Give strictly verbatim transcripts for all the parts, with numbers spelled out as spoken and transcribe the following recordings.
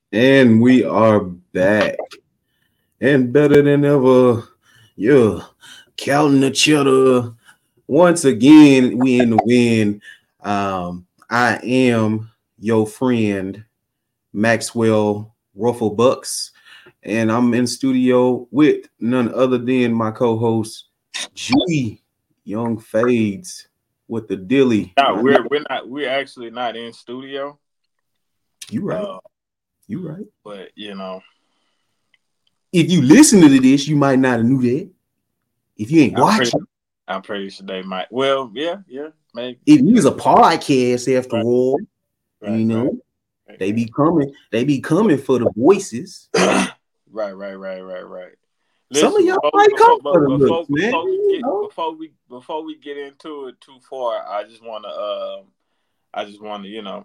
And we are back and better than ever. Yeah, counting the cheddar. Once again, we in the win. Um, I am your friend Maxwell Ruffle Bucks, and I'm in studio with none other than my co-host G Young Fades with the Dilly. No, My we're we're not we're actually not in studio. you right, Uh, you right. but you know, If you listen to this, you might not have knew that. If you ain't I'm pretty watching. I'm pretty sure they might. Well, yeah, yeah, maybe. It is a podcast after Right, all. right, You right, know, right, they be coming, they be coming for the voices. right, right, right, right, right, right. Some of Listen, y'all before might come before for but the looks, before man. before we You get know, before we before we get into it too far, I just want to um I just want to you know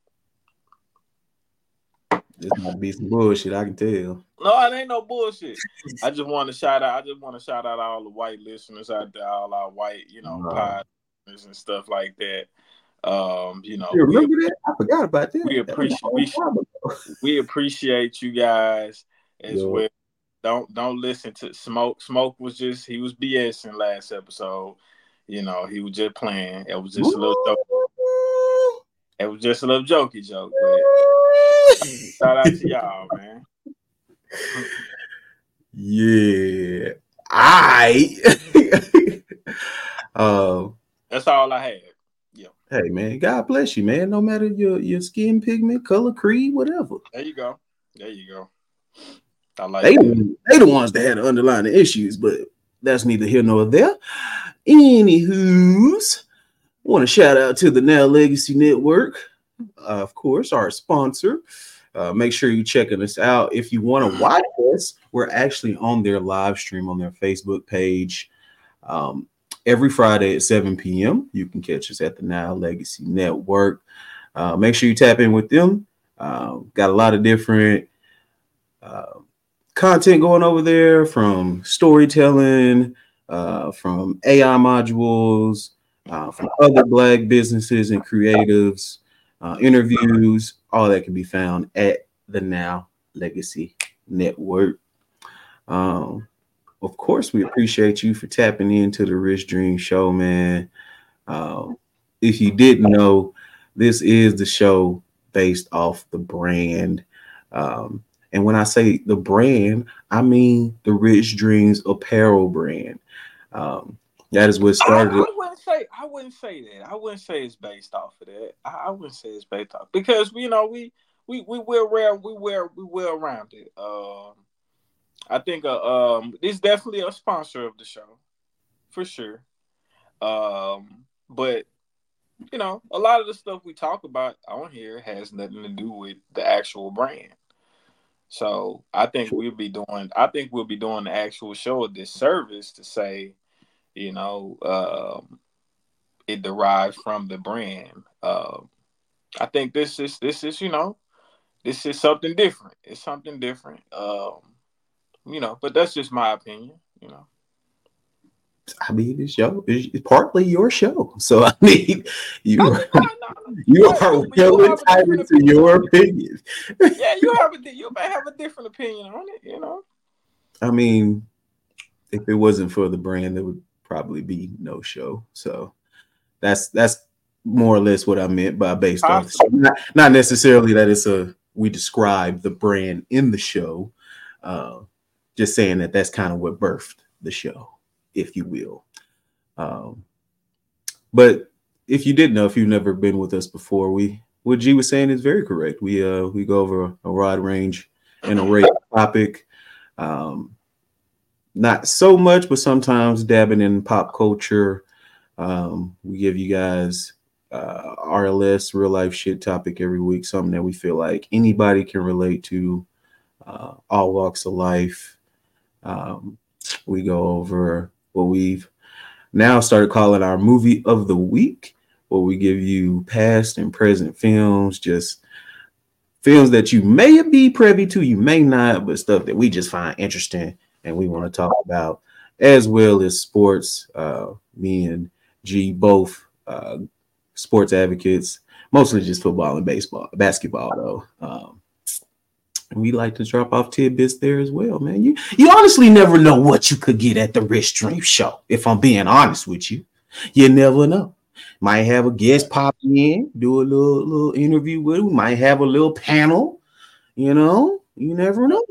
this might be some bullshit. I can tell. no, it ain't no bullshit. I just want to shout out. I just want to shout out all the white listeners out there, all our white, you know, Uh, pod listeners and stuff like that. Um, you know, you we remember that? I forgot about that. we That was a appreciate long we time ago. we appreciate you guys as Yo, well. Don't don't listen to Smoke. Smoke was just he was BSing last episode. You know, he was just playing. It was just a little joke. It was just a little jokey joke, but shout out to y'all, man. yeah, I. uh, That's all I had. Yeah, hey man, God bless you, man. No matter your your skin pigment, color, creed, whatever. there you go. There you go. I like They that. they the ones that had the underlying issues, but that's neither here nor there. Anywho's, want to shout out to the Now Legacy Network, uh, of course, our sponsor. Uh, make sure you checking us out. If you want to watch us, we're actually on their live stream on their Facebook page um, every Friday at seven p.m. You can catch us at the Now Legacy Network. Uh, make sure you tap in with them. Uh, got a lot of different uh, content going over there, from storytelling, uh, from A I modules, uh, from other Black businesses and creatives, uh, interviews. All that can be found at the Now Legacy Network. Um, of course, we appreciate you for tapping into the Rich Dream Show, man. Um, if you didn't know, this is the show based off the brand. Um, and when I say the brand, I mean the Rich Dreams apparel brand. Um, that is what I, started it. I wouldn't say I wouldn't say that. I wouldn't say it's based off of that. I, I wouldn't say it's based off because you know we we we wear rare we wear we well rounded. Um, I think uh, um it's definitely a sponsor of the show for sure. Um, but you know a lot of the stuff we talk about on here has nothing to do with the actual brand. So I think we'll be doing I think we'll be doing the actual show a disservice to say you know. Um, it derives from the brand. Uh, I think this is this is you know this is something different. It's something different. Um, you know, but that's just my opinion. You know, I mean, this show is partly your show, so I mean, I you mean, no, no, no. you But are you well you have a different entitled to opinion your on it. opinion. Yeah, you have a di- you may have a different opinion on it. You know, I mean, if it wasn't for the brand, there would probably be no show. So that's that's more or less what I meant by based off the show. possibly. Not, not necessarily that it's a we describe the brand in the show. Uh, just saying that that's kind of what birthed the show, if you will. Um, but if you didn't know, if you've never been with us before, we what G was saying is very correct. We uh we go over a wide range and array of topic. Um, Not so much, but sometimes dabbing in pop culture. Um, we give you guys uh, R L S, real life shit topic every week, something that we feel like anybody can relate to, uh, all walks of life. Um, we go over what we've now started calling our movie of the week, where we give you past and present films, just films that you may be privy to, you may not, but stuff that we just find interesting and we want to talk about, as well as sports. Uh, me and G both uh, sports advocates, mostly just football and baseball, basketball though. Um, And we like to drop off tidbits there as well, man. You you honestly never know what you could get at the Rich Dream Show. If I'm being honest with you, you never know. Might have a guest pop in, do a little little interview with him. Might have a little panel. You know, you never know.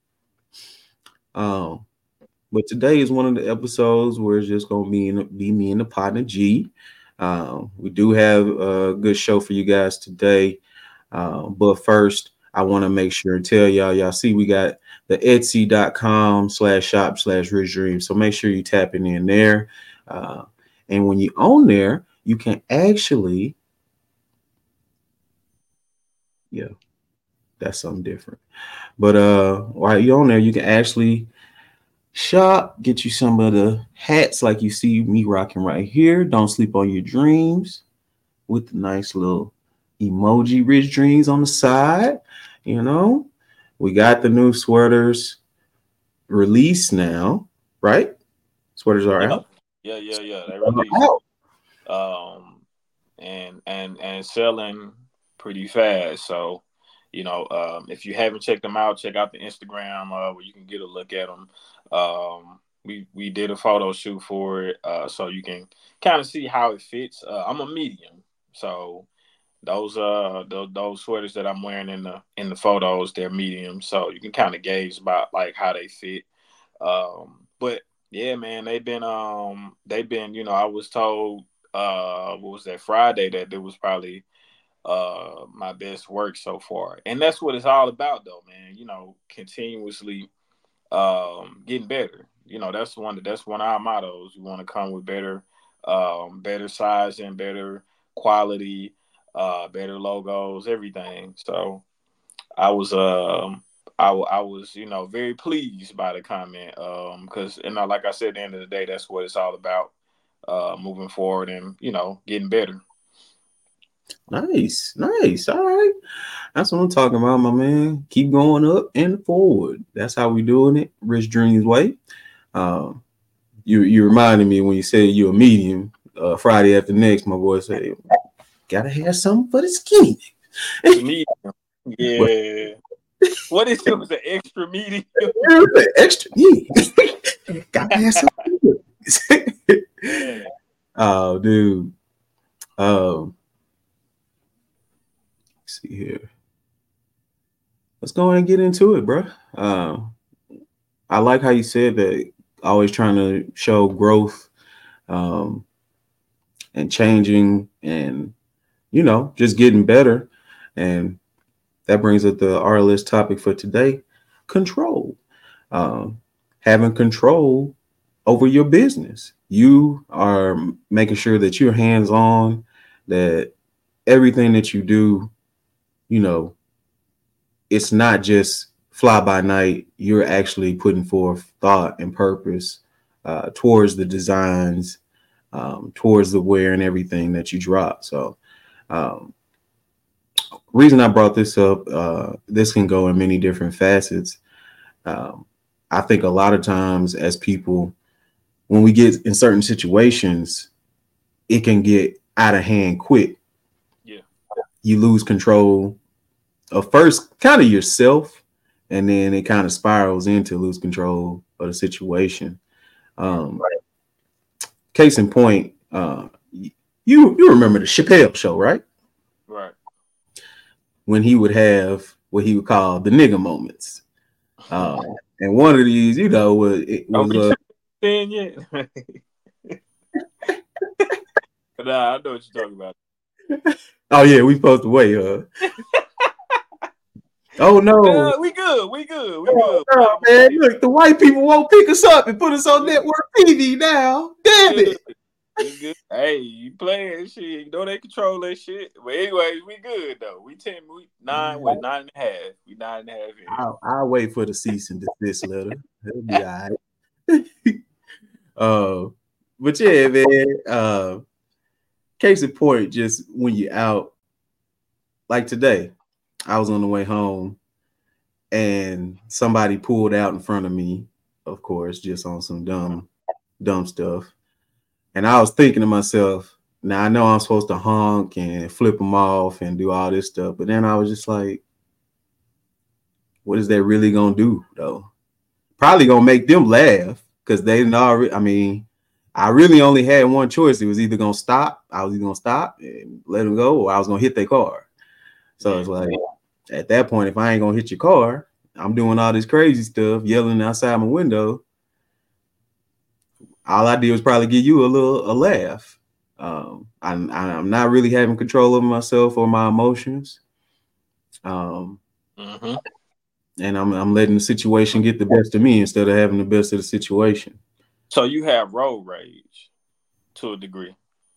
Um, but today is one of the episodes where it's just gonna be in, be me and the partner G. Um, we do have a good show for you guys today. Uh, but first, I want to make sure and tell y'all, y'all see we got the etsy.com slash shop slash rich dream. So make sure you tapping in there. Uh, and when you own there, you can actually, yeah, that's something different. But uh, while you're on there, you can actually shop, get you some of the hats like you see me rocking right here. Don't sleep on your dreams with the nice little emoji rich dreams on the side. You know, we got the new sweaters released now, right? Sweaters are yeah. out. Yeah, yeah, yeah. They released. Um, and and and selling pretty fast. So, you know, um, if you haven't checked them out, check out the Instagram uh, where you can get a look at them. Um, we we did a photo shoot for it, uh, so you can kind of see how it fits. Uh, I'm a medium, so those uh the, those sweaters that I'm wearing in the in the photos, they're medium, so you can kind of gauge about like how they fit. Um, but yeah, man, they've been um they've been you know I was told uh what was that Friday that it was probably uh my best work so far, and that's what it's all about though, man. You know, continuously um getting better. You know, that's one that's one of our mottos. We want to come with better um better size and better quality, uh better logos, everything. So I was um I, I was you know very pleased by the comment, um because you know like I said, at the end of the day, that's what it's all about, uh moving forward and you know getting better. Nice, nice. All right. That's what I'm talking about, my man. Keep going up and forward. That's how we doing it. Rich Dreams way. Um, you you reminded me when you said you're a medium. Uh, Friday after next, my boy said, "Gotta have something for the skinny." Medium, yeah. What is it? Was an extra medium? Extra, yeah. Gotta have something. Yeah. Oh, dude. Um, let's see here. Let's go ahead and get into it, bro. Um, I like how you said that. Always trying to show growth, um, and changing, and you know, just getting better. And that brings up the R L S topic for today: control. Um, having control over your business. You are making sure that you're hands on. That everything that you do, you know, it's not just fly by night. You're actually putting forth thought and purpose uh, towards the designs, um, towards the wear and everything that you drop. So, um, reason I brought this up, uh, this can go in many different facets. Um, I think a lot of times as people, when we get in certain situations, it can get out of hand quick. Yeah. You lose control of first kind of yourself, and then it kind of spirals into lose control of the situation. Um, case in point, uh, you you remember the Chappelle Show, right? Right. When he would have what he would call the nigga moments, uh, and one of these, you know, was it was Are uh, we yet? Nah, I know what you're talking about. oh yeah, we supposed to wait, huh? Oh no, uh, we good, we good, we good. Oh, no, man, look, the white people won't pick us up and put us on network T V now. Damn it. We good. Hey, you playing shit? You know they control that shit. But anyways, we good though. We ten, we nine, what nine and a half? We nine and a half. In. I'll, I'll wait for the cease and desist letter. It'll be all right. uh, but yeah, man. Uh, case in point, just when you're out, like today, I was on the way home, and somebody pulled out in front of me. Of course, just on some dumb, dumb stuff. And I was thinking to myself, now I know I'm supposed to honk and flip them off and do all this stuff, but then I was just like, what is that really gonna do though? Probably gonna make them laugh because they didn't already. I mean, I really only had one choice. It was either gonna stop. I was either gonna stop and let them go, or I was gonna hit their car. So yeah. It's like at that point, if I ain't gonna hit your car, I'm doing all this crazy stuff, yelling outside my window. All I did was probably give you a little a laugh. Um, I'm I'm not really having control over myself or my emotions. Um, mm-hmm. And I'm I'm letting the situation get the best of me instead of having the best of the situation. So you have road rage to a degree.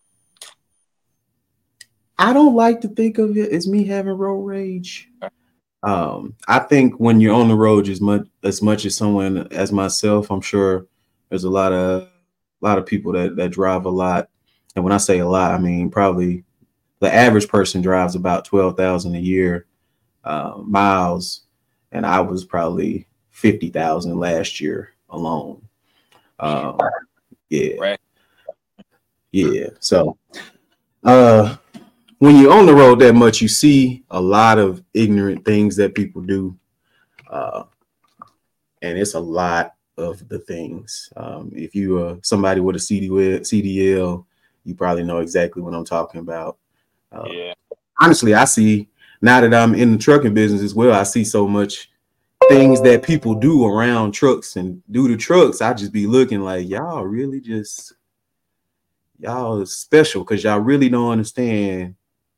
I don't like to think of it as me having road rage. Um, I think when you're on the road as much as much as someone as myself, I'm sure there's a lot of a lot of people that that drive a lot. And when I say a lot, I mean probably the average person drives about twelve thousand a year uh, miles, and I was probably fifty thousand last year alone. Um, yeah, right. Yeah. So, uh, when you're on the road that much, you see a lot of ignorant things that people do, uh, and it's a lot of the things. Um, if you are somebody with a C D L, you probably know exactly what I'm talking about. Uh, yeah. Honestly, I see now that I'm in the trucking business as well. I see so much things that people do around trucks and do to trucks. I just be looking like, y'all really just y'all is special because y'all really don't understand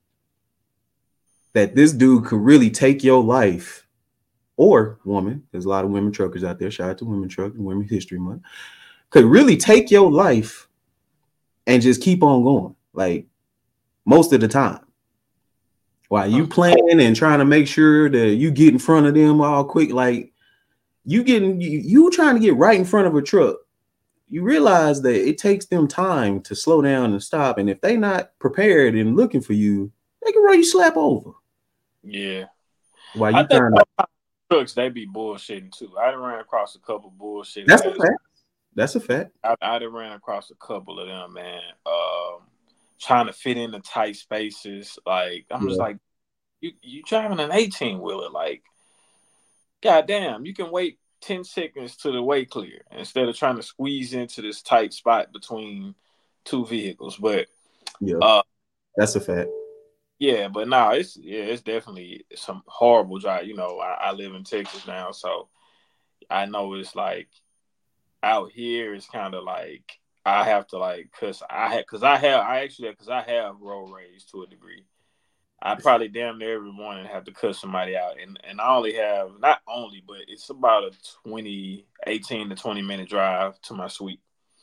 that this dude could really take your life, or woman. There's a lot of women truckers out there. Shout out to Women Trucking, Women History Month. Could really take your life and just keep on going, like most of the time. While you planning and trying to make sure that you get in front of them all quick, like you getting you, you trying to get right in front of a truck. You realize that it takes them time to slow down and stop, and if they not prepared and looking for you, they can run you slap over. Yeah. Why you trying to trucks? They be bullshitting too. I done ran across a couple bullshit. That's a fact. That's a fact. I, I done ran across a couple of them, man. Um, trying to fit into tight spaces. Like I'm yeah. just like, you you driving an eighteen wheeler. Like, goddamn, you can wait ten seconds to the way clear instead of trying to squeeze into this tight spot between two vehicles. But yeah, uh, that's a fact. Yeah, but no, nah, it's yeah, it's definitely some horrible drive. You know, I, I live in Texas now, so I know it's like out here. It's kind of like I have to like, cause I had, cause I have, I actually, cause I have road rage to a degree. I probably damn near every morning have to cut somebody out, and and I only have not only, but it's about a twenty, eighteen to twenty minute drive to my suite.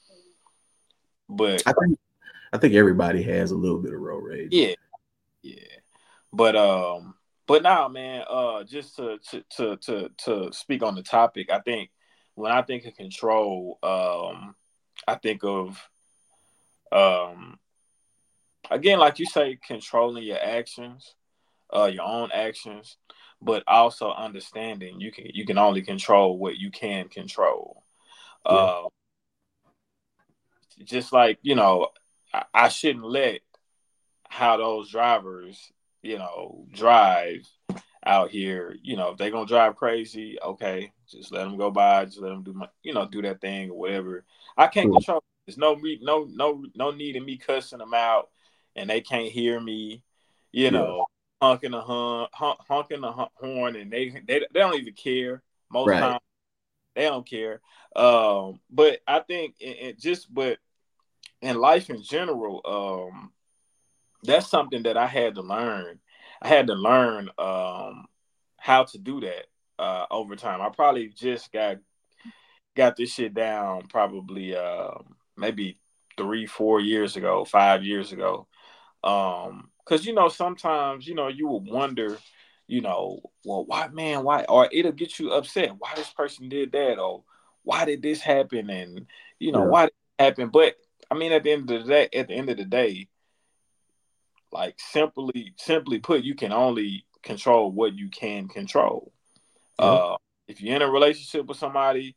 But I think I think everybody has a little bit of road rage. Yeah. Yeah, but um, but now, man, uh, just to, to to to to speak on the topic, I think when I think of control, um, I think of um, again, like you say, controlling your actions, uh, your own actions, but also understanding you can you can only control what you can control. Yeah. Uh, just like you know, I, I shouldn't let how those drivers, you know, drive out here. You know, if they're gonna drive crazy, okay, just let them go by. Just let them do my, you know, do that thing or whatever. I can't control. There's no no no no need in me cussing them out, and they can't hear me. You know, yeah. honking the horn, honk, honking the horn, and they they they don't even care. Most right. times, they don't care. Um, but I think it, it just but in life in general, um. that's something that I had to learn. I had to learn um, how to do that uh, over time. I probably just got got this shit down probably uh, maybe three, four years ago, five years ago. Um, Because, you know, sometimes, you know, you will wonder, you know, well, why, man, why? Or it'll get you upset. Why this person did that? Or why did this happen? And, you know, yeah. why did it happen? But, I mean, at the end of the day, at the end of the day, like simply, simply put, you can only control what you can control. Yep. Uh, if you're in a relationship with somebody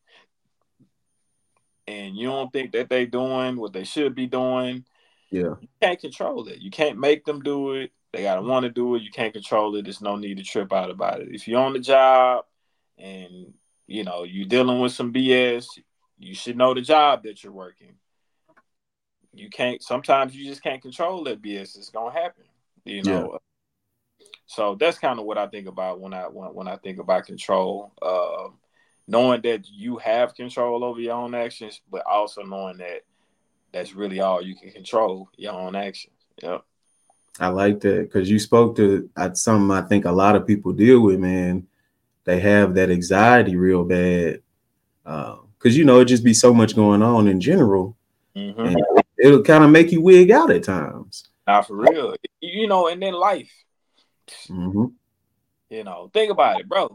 and you don't think that they're doing what they should be doing, yeah, you can't control it. You can't make them do it. They gotta want to do it. You can't control it. There's no need to trip out about it. If you're on the job and you know you dealing with some B S, you should know the job that you're working. You can't. Sometimes you just can't control that B S. It's gonna happen. You Yeah. know. So that's kind of what I think about when I when, when I think about control. Uh, knowing that you have control over your own actions, but also knowing that that's really all you can control, your own actions. Yep. I like that because you spoke to uh, something I think a lot of people deal with, man. They have that anxiety real bad because, uh, you know, it just be so much going on in general. Mm-hmm. And it'll kind of make you wig out at times. Not for real. You know, and then life. Mm-hmm. You know, think about it, bro.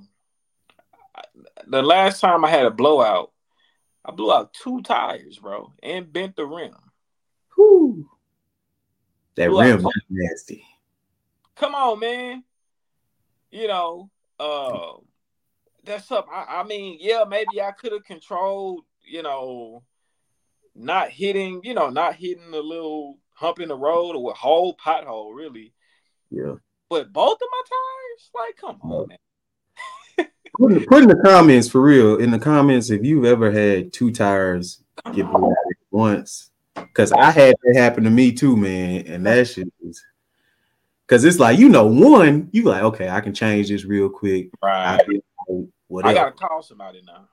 The last time I had a blowout, I blew out two tires, bro, and bent the rim. Whew. That blew rim out- is nasty. Come on, man. You know, uh, that's up. I, I mean, yeah, maybe I could have controlled, you know, not hitting, you know, not hitting the little hump in the road or a whole pothole, really. Yeah. But both of my tires, like, come on, man. Put in, put in the comments for real. In the comments, if you've ever had two tires get blew out at once, because I had that happen to me too, man. And that shit is because it's like, you know, one, you like, okay, I can change this real quick. Right. I, I gotta call somebody now.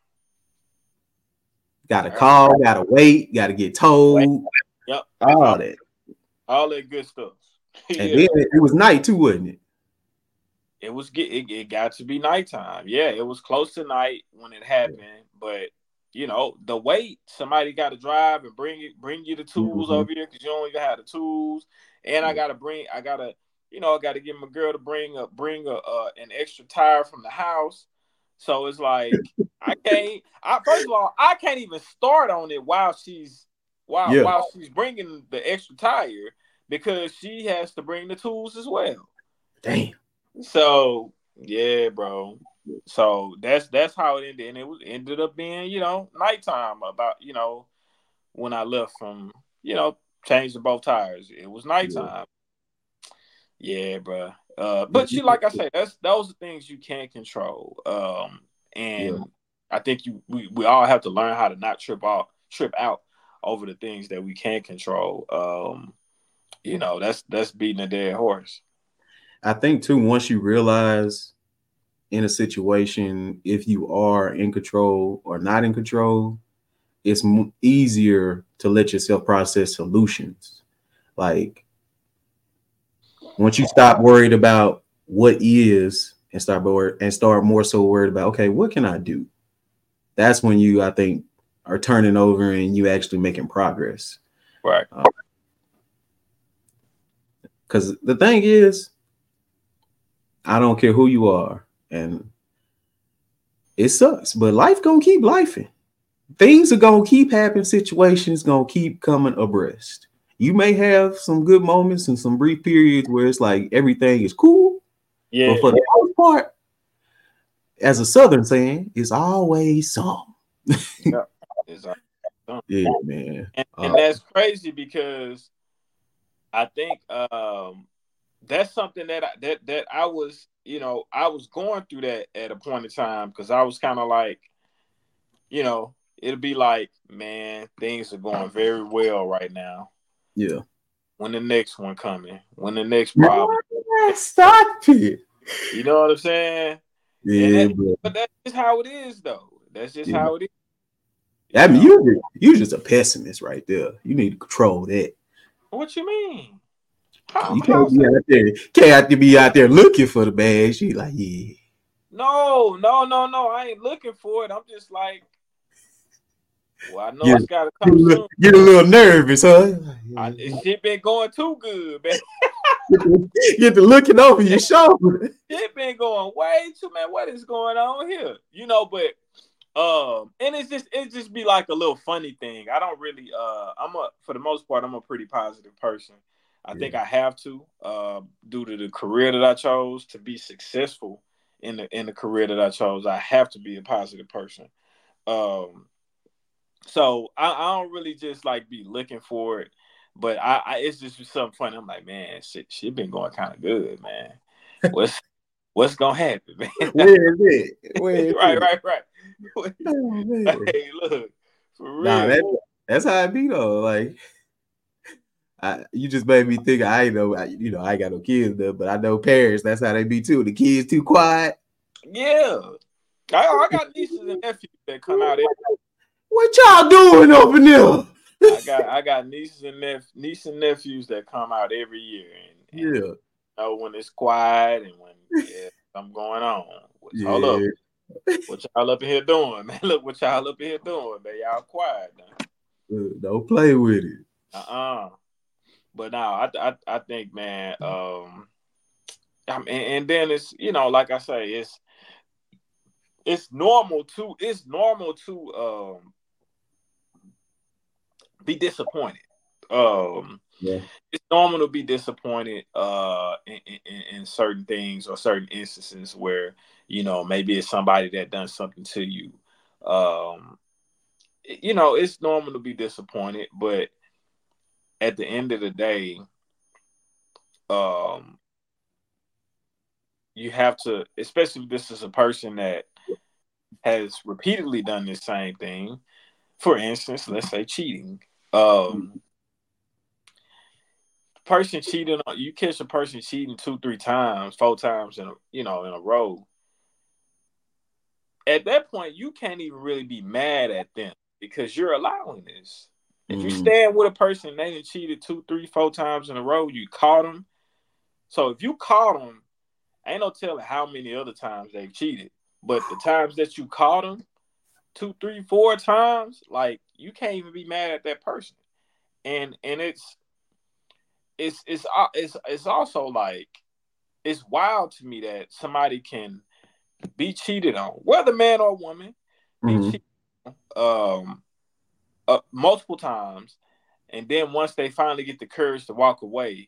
Gotta call, gotta wait, gotta get told. Yep. All, all that. All that good stuff. And yeah. then it, it was night too, wasn't it? It was it, it got to be nighttime. Yeah, it was close to night when it happened, yeah. But you know, the wait, somebody got to drive and bring it, bring you the tools mm-hmm. over here because you don't even have the tools. And yeah. I gotta bring, I gotta, you know, I gotta get my girl to bring a bring a uh, an extra tire from the house. So it's like I can't. I first of all, I can't even start on it while she's while yeah. while she's bringing the extra tire because she has to bring the tools as well. Damn. So yeah, bro. So that's that's how it ended, and it was ended up being, you know, nighttime. About, you know, when I left from, you know, changed both tires, it was nighttime. Yeah, yeah bro. Uh, but you, like I say, that's those are things you can't control. Um, and yeah. I think you we, we all have to learn how to not trip off, trip out over the things that we can't control. Um, you know, that's that's beating a dead horse. I think too, once you realize in a situation if you are in control or not in control, it's m- easier to let yourself process solutions. Like once you stop worried about what is and start worried and start more so worried about, okay, what can I do? That's when you, I think, are turning over and you actually making progress. Right. Because um, the thing is, I don't care who you are, and it sucks, but life gonna keep lifing. Things are gonna keep happening. Situations gonna keep coming abreast. You may have some good moments and some brief periods where it's like everything is cool. Yeah. But for the most part, as a Southern saying, it's always some. Yeah, it's always yeah, man. And, and uh, that's crazy because I think um, that's something that I, that that I was, you know, I was going through that at a point in time because I was kind of like, you know, it'll be like, man, things are going very well right now. Yeah. When the next one coming? When the next problem? Stop it. You know what I'm saying? Yeah, that, but that's just how it is, though. That's just yeah. how it is. You I mean, you you're just a pessimist right there. You need to control that. What you mean? How, you can't be out there. Can't have to be out there looking for the bag. She like, yeah. No, no, no, no. I ain't looking for it. I'm just like, well, I know get, it's got to come get a, soon. Get a little nervous, huh? I, shit been going too good, man. Get to looking over your shoulder. Shit been going way too, man. What is going on here? You know, but um, and it's just it just be like a little funny thing. I don't really uh, I'm a for the most part I'm a pretty positive person. I yeah. think I have to uh, due to the career that I chose to be successful in the in the career that I chose. I have to be a positive person. Um. So I, I don't really just like be looking for it, but I, I it's just something funny. I'm like, man, shit, shit been going kind of good, man. What's what's gonna happen, man? Where is it? Where is right, it? right, right. Oh, Hey, look, for real. Nah, that, that's how it be though. Like, I, you just made me think. I ain't know, I, you know, I ain't got no kids though, but I know parents. That's how they be too. The kids too quiet. Yeah, I, I got nieces and nephews that come out. Every, What y'all doing over there? I got I got nieces and nep- nieces and nephews that come out every year, and, and Yeah, you know when it's quiet and when yeah something going on. What's, hold up, yeah. what y'all up in here doing, man? Look what y'all up in here doing, man. Y'all quiet now. Uh, Don't play with it. Uh uh But now I, I I think, man. Um, I mean, and then it's you know like I say it's it's normal to it's normal to um be disappointed. Um, Yeah. it's normal to be disappointed uh, in, in, in certain things or certain instances where you know maybe it's somebody that done something to you. Um, you know, it's normal to be disappointed, but at the end of the day, um, you have to, especially if this is a person that has repeatedly done the same thing. For instance, let's say cheating. Um, person cheating on you catch a person cheating two, three times, four times in a you know in a row. At that point, you can't even really be mad at them because you're allowing this. If you Mm. stand with a person and they done cheated two, three, four times in a row, you caught them. So if you caught them, ain't no telling how many other times they've cheated. But the times that you caught them, two, three, four times, like you can't even be mad at that person. And and it's it's it's it's it's also like it's wild to me that somebody can be cheated on, whether man or woman, be Mm-hmm. cheated on, um, uh, multiple times, and then once they finally get the courage to walk away,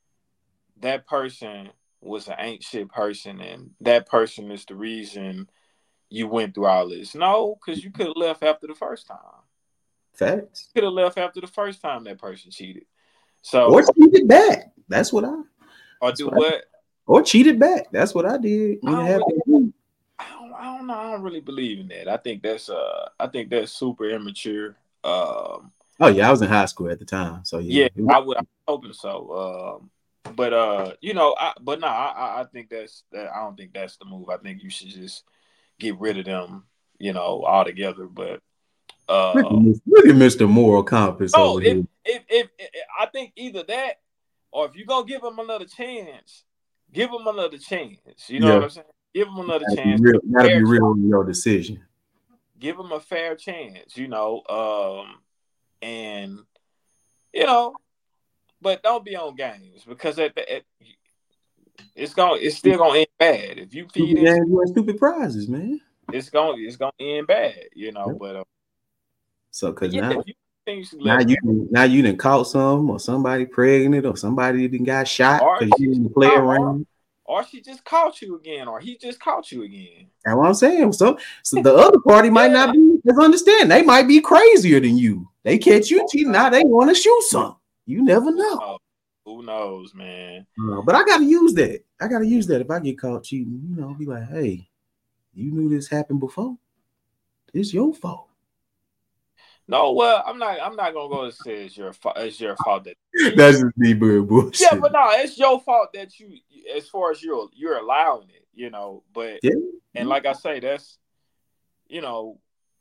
that person was an ain't shit person, and that person is the reason you went through all this. No, because you could have left after the first time. Facts. Could have left after the first time that person cheated. So Or cheated back. That's what I. or do what? what? Or cheated back. That's what I did. I don't, really, I don't, I don't know. I don't really believe in that. I think that's uh, I think that's super immature. Um, oh yeah, I was in high school at the time, so yeah. yeah, I would. I'm hoping so. Um, but uh, you know, I, but no, I, I think that's that. I don't think that's the move. I think you should just get rid of them, you know, altogether. But uh, look, at, look at Mister Moral Compass no, over if, here. If, if if I think either that, or if you're gonna give them another chance, give them another chance. You know yeah. what I'm saying? Give them another gotta chance. Be real, gotta be real in your decision. Give them a fair chance, you know, um, and you know, but don't be on games because at the at, it's going it's still gonna end bad if you feed stupid into games, you want stupid prizes, man. it's going it's gonna end bad, you know. Yep. But uh, so because yeah, now, you now you now you done caught some or somebody pregnant or somebody didn't got shot because you didn't play around. Or, or she just caught you again, or he just caught you again. That's what I'm saying. So, so the other party might yeah. not be as understand. They might be crazier than you. They catch you cheating. Now they want to shoot some. You never know. Oh, who knows, man? Uh, but I gotta use that. I gotta use that if I get caught cheating. You know, be like, hey, you knew this happened before. It's your fault. No, well, I'm not. I'm not gonna go and say it's your fault. It's your fault that that's just me being bullshit. Yeah, but no, it's your fault that you, as far as you're you're allowing it, you know. But yeah. And like I say, that's you know,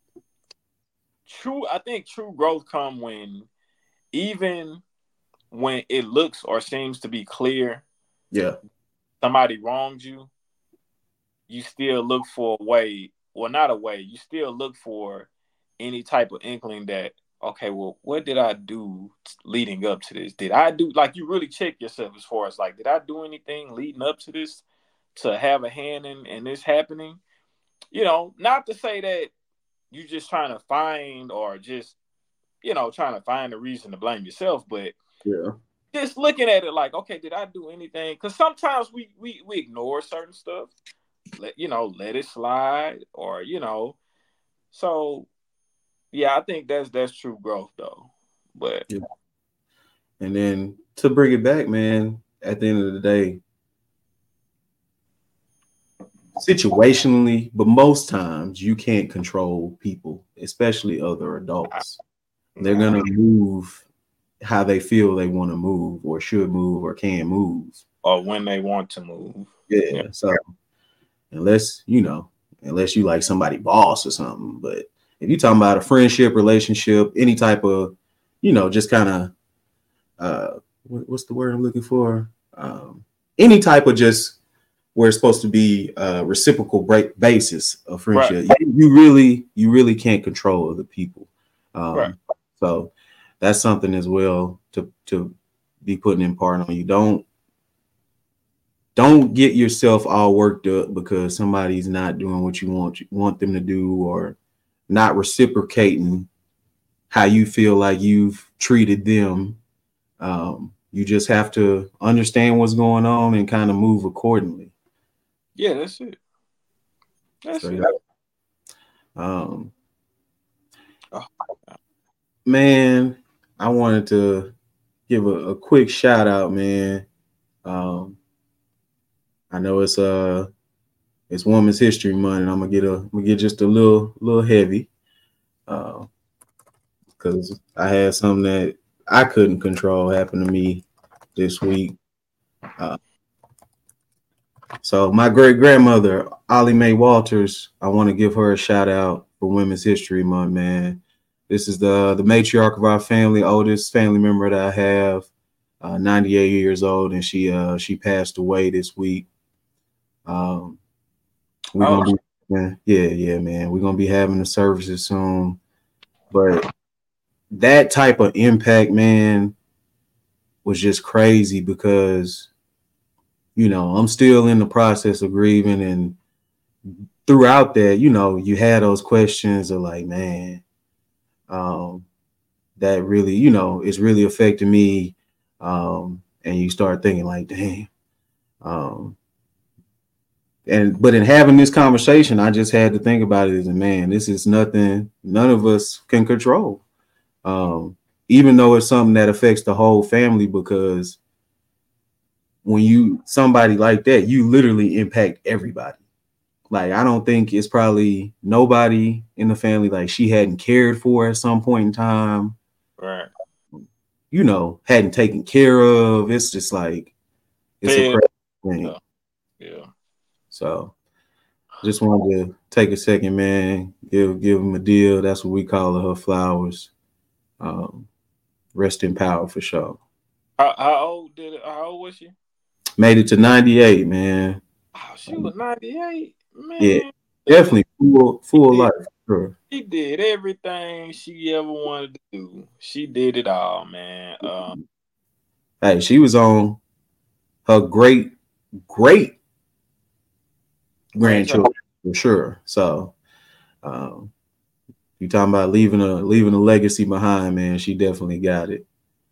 true. I think true growth come when even when it looks or seems to be clear, yeah, somebody wronged you, you still look for a way. Well, not a way. You still look for any type of inkling that, okay, well, what did I do leading up to this? Did I do, like, you really check yourself as far as, like, did I do anything leading up to this to have a hand in, in this happening? You know, not to say that you just trying to find or just, you know, trying to find a reason to blame yourself, but yeah, just looking at it like, okay, did I do anything? Because sometimes we, we, we ignore certain stuff, let, you know, let it slide or, you know, so yeah, I think that's that's true growth though. But yeah. And then to bring it back, man, at the end of the day, situationally, but most times you can't control people, especially other adults. They're gonna move how they feel they want to move or should move or can move. Or when they want to move. Yeah. yeah. So unless, you know, unless you like somebody boss or something. But if you're talking about a friendship, relationship, any type of, you know, just kind of uh what, what's the word I'm looking for? Um, any type of just where it's supposed to be a reciprocal break basis of friendship. Right. You, you really, you really can't control other people. Um, right. So that's something as well to to be putting in part on you. Don't don't get yourself all worked up because somebody's not doing what you want you want them to do or not reciprocating how you feel like you've treated them. Um, you just have to understand what's going on and kind of move accordingly. Yeah, that's it. That's so, it. Um, oh. Man, I wanted to give a, a quick shout out, man. Um, I know it's uh it's Women's History Month, and I'm gonna get a I'm gonna get just a little little heavy, uh, because I had something that I couldn't control happen to me this week. Uh, so my great grandmother, Ollie Mae Walters, I want to give her a shout out for Women's History Month, man. This is the the matriarch of our family, oldest family member that I have, uh, ninety-eight years old, and she uh she passed away this week. Um, we're oh. gonna be, man, yeah, yeah, man. We're gonna be having the services soon, but that type of impact, man, was just crazy because, you know, I'm still in the process of grieving, and throughout that, you know, you had those questions of like, man, um, that really, you know, is really affecting me. Um, and you start thinking like, damn. Um, and but in having this conversation, I just had to think about it as a man. This is nothing none of us can control. Um, even though it's something that affects the whole family, because when you somebody like that, you literally impact everybody. Like, I don't think it's probably nobody in the family like she hadn't cared for at some point in time. Right. You know, hadn't taken care of. It's just like, it's yeah. a crazy thing. Yeah. yeah. So just wanted to take a second, man, give give him a deal. That's what we call her flowers. Um, rest in power for sure. How, how old did it? How old was she? Made it to ninety-eight, man. Oh, she was ninety-eight, man. Yeah, definitely full full life. Sure. She did everything she ever wanted to do. She did it all, man. Um, hey, she was on her great great grandchildren for sure. So, um, you talking about leaving a leaving a legacy behind, man? She definitely got it.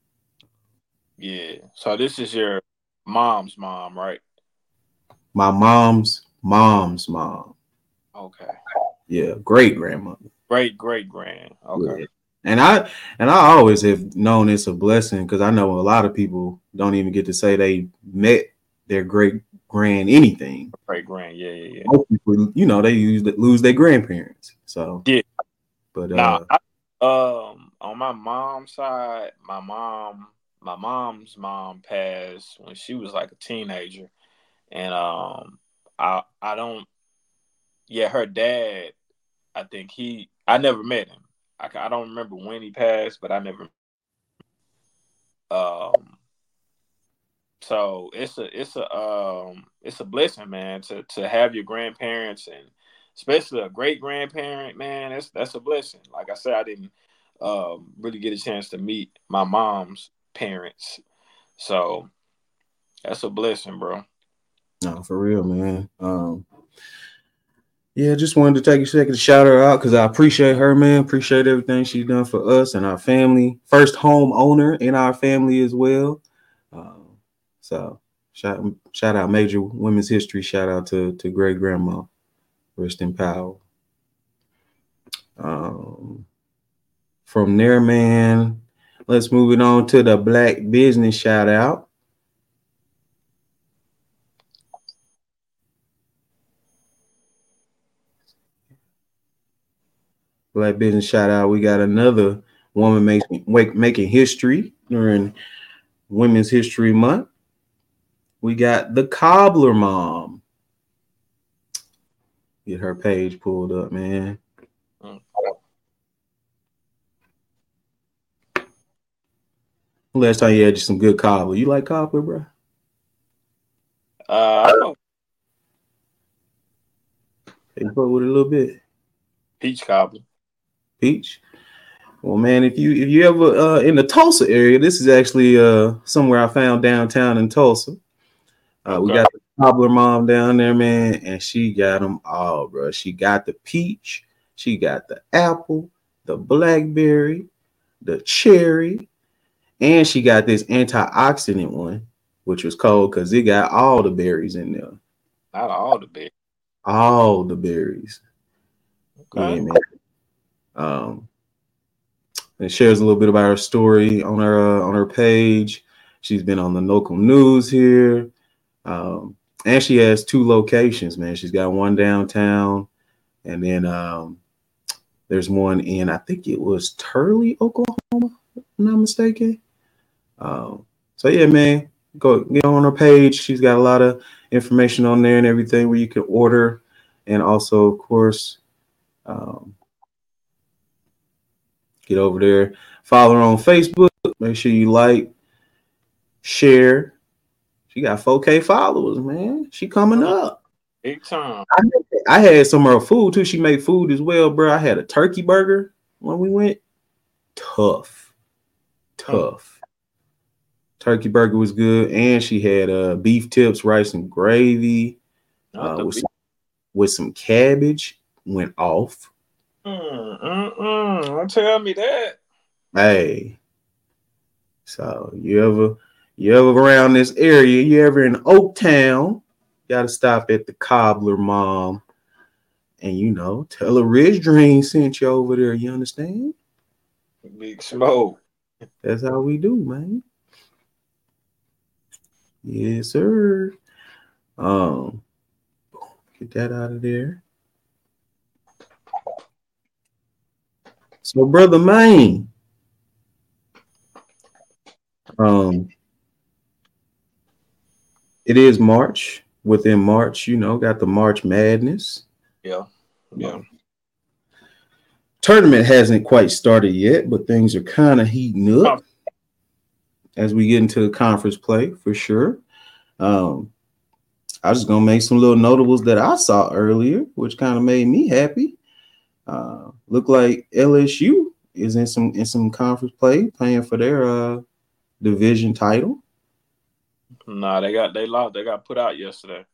Yeah. So this is your mom's mom, right? My mom's mom's mom. Okay. Yeah, great grandmother. Great great grand. Okay. Yeah. And I and I always have known it's a blessing because I know a lot of people don't even get to say they met their great grand anything. Great grand, yeah, yeah, yeah. Most people, you know, they use lose their grandparents. So yeah. But now, uh, I, um, on my mom's side, my mom, my mom's mom passed when she was like a teenager, and um, I I don't, yeah, her dad, I think he, I never met him. I I don't remember when he passed, but I never. Um, so it's a it's a um it's a blessing, man, to to have your grandparents, and especially a great grandparent, man. That's that's a blessing. Like I said, I didn't um really get a chance to meet my mom's parents, so that's a blessing, bro. No, for real, man. Um, yeah, just wanted to take a second to shout her out because I appreciate her, man. Appreciate everything she's done for us and our family. First home owner in our family as well. Um, so shout shout out Major Women's History. Shout out to to great grandma. Rest in power. Um, from there, man, let's move it on to the Black Business shout out. Black business shout out. We got another woman making making history during Women's History Month. We got the Cobbler Mom. Get her page pulled up, man. Mm. Last time you had some good cobbler. You like cobbler, bro? Uh, you fuck with it a little bit. Peach cobbler. Peach. Well, man, if you if you ever uh, in the Tulsa area, this is actually uh, somewhere I found downtown in Tulsa. Uh, okay. We got the Cobbler Mom down there, man, and she got them all, bro. She got the peach, she got the apple, the blackberry, the cherry, and she got this antioxidant one, which was cold because it got all the berries in there. Not all the berries. All the berries. Okay. Yeah, man. Um, and shares a little bit about her story on her uh, on her page. She's been on the local news here. Um, and she has two locations, man. She's got one downtown, and then um, there's one in, I think it was Turley, Oklahoma, if I'm not mistaken. Um, so yeah, man, go get on her page. She's got a lot of information on there and everything where you can order, and also, of course, um, get over there, follow her on Facebook. Make sure you like, share. She got four K followers, man. She coming up. Big time. I, I had some of her food too. She made food as well, bro. I had a turkey burger when we went. Tough. Tough. Oh. Turkey burger was good. And she had uh, beef tips, rice, and gravy uh, with, some, with some cabbage. Went off. Mm, mm, mm. Don't tell me that. Hey. So you ever... You ever around this area, you ever in Oaktown, gotta stop at the Cobbler Mom. And, you know, tell her Rich Dream sent you over there, you understand? Big smoke. That's how we do, man. Yes, sir. Um, get that out of there. So, Brother Maine. Um... It is March. Within March, you know, got the March Madness. Yeah, yeah. Tournament hasn't quite started yet, but things are kind of heating up oh. as we get into the conference play for sure. Um, I was just gonna make some little notables that I saw earlier, which kind of made me happy. Uh, look like L S U is in some in some conference play, playing for their uh, division title. Nah, they got they lost. They got put out yesterday.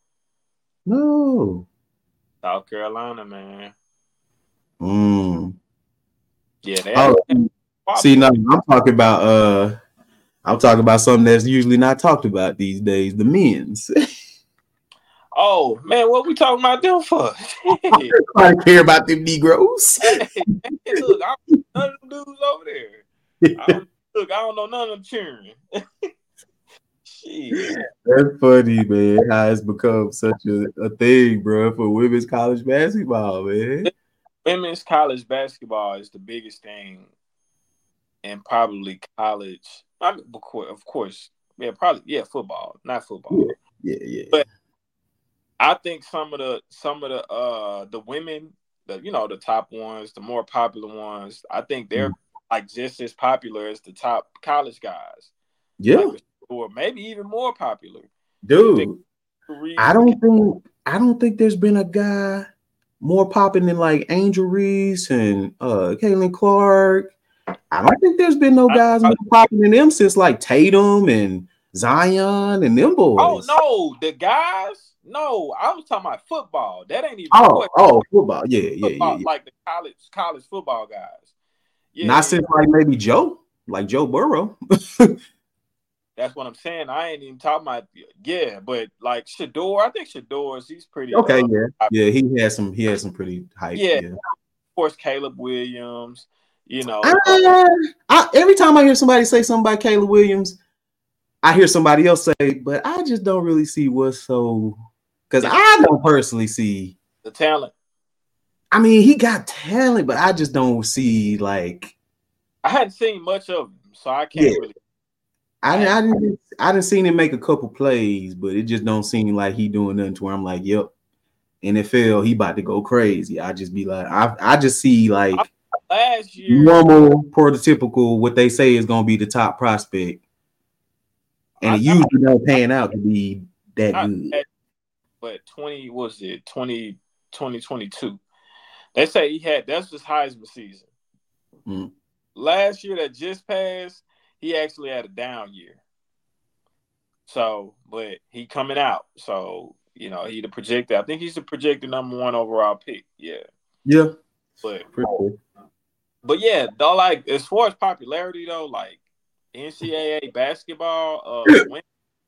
No. South Carolina, man. Mm. Yeah, they oh, see, now I'm talking about uh I'm talking about something that's usually not talked about these days, the men's. Oh man, what we talking about them for? I don't care about them Negroes. Hey, hey, look, I don't know none of them dudes over there. I don't, look, I don't know none of them cheering. That's funny, man. How it's become such a, a thing, bro, for women's college basketball, man. Women's college basketball is the biggest thing, and probably college. I mean, of course, yeah, probably yeah, football, not football. Yeah, yeah, yeah. But I think some of the some of the uh the women, the you know the top ones, the more popular ones, I think they're mm-hmm. like just as popular as the top college guys. Yeah. Like, or maybe even more popular. Dude, I don't think I don't think there's been a guy more popping than like Angel Reese and uh Caitlin Clark. I don't think there's been no guys I, I, more popping than them since like Tatum and Zion and them boys. Oh no, the guys? No, I was talking about football. That ain't even oh, oh football. Yeah, yeah, football, yeah, yeah. Like the college college football guys. Yeah, Not since like maybe Joe, like Joe Burrow. That's what I'm saying. I ain't even talking about yeah, but like Shedeur, I think Shedeur, he's pretty okay. Uh, yeah, yeah, he has some. He has some pretty hype. Yeah, yeah. Of course, Caleb Williams. You know, uh, I, every time I hear somebody say something about Caleb Williams, I hear somebody else say, but I just don't really see what's so. Because I don't personally see the talent. I mean, he got talent, but I just don't see like. I hadn't seen much of him, so I can't Yeah. really. I, I didn't I didn't seen him make a couple plays, but it just don't seem like he doing nothing to where I'm like, yep, N F L, he about to go crazy. I just be like, I I just see like last year normal, prototypical, what they say is gonna be the top prospect, and I, it usually don't pan out to be that I, good. I, but twenty was it twenty, twenty twenty-two? They say he had that's his Heisman season. Mm. Last year that just passed, he actually had a down year. So, but he coming out. So, you know, he the projected. I think he's the projected number one overall pick. Yeah. Yeah. But but yeah, though, like as far as popularity though, like N C double A basketball, uh, women,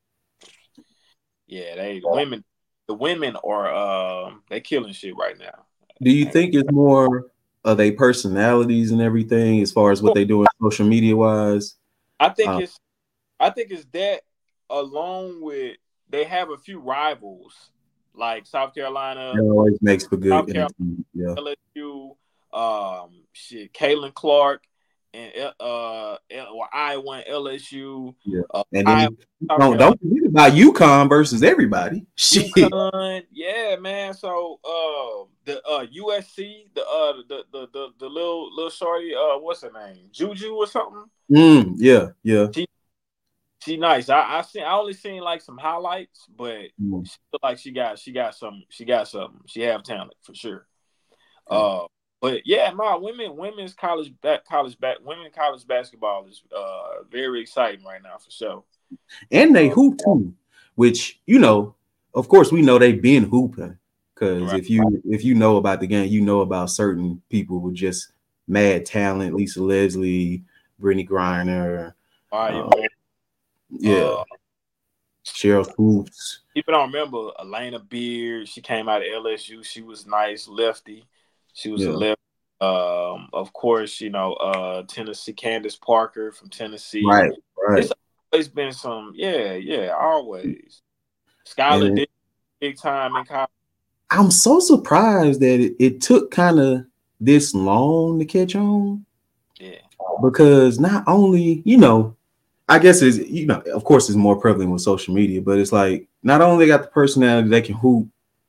yeah, they the women, the women are um they killing shit right now. Do you think it's more of their personalities and everything as far as what they do in social media wise? I think Um, it's I think it's that along with they have a few rivals like South Carolina. it always makes for good South Carolina, entertainment. Yeah. L S U, um, shit, Caitlin Clark, and uh, or Iowa and L S U. Yeah. Uh, And then Iowa, South don't, don't forget about UConn versus everybody. Shit. UConn, yeah, man. So, uh, the uh U S C, the uh the the the, the little little shorty, uh, what's her name, Juju or something? Mm, yeah, yeah. She she nice. I I seen I only seen like some highlights, but Mm. she look like she got she got some she got something. She have talent for sure. Uh, but yeah, my women, women's college back, college back, women college basketball is uh very exciting right now for sure. And they uh, hoop too, which you know, of course, we know they've been hooping because right. if you if you know about the game, you know about certain people with just mad talent. Lisa Leslie, Brittany Griner, Fire, uh, yeah, uh, Cheryl Hoops. people don't remember Elena Beard. She came out of L S U. She was nice, lefty. She was Yeah. a left. Um, of course, you know, uh, Tennessee, Candace Parker from Tennessee. Right, right. It's always been some, yeah, yeah, always. Skylar did big time in college. I'm so surprised that it, it took kind of this long to catch on. Yeah. Because not only, you know, I guess it's, you know, of course it's more prevalent with social media, but it's like not only they got the personality they can hoop,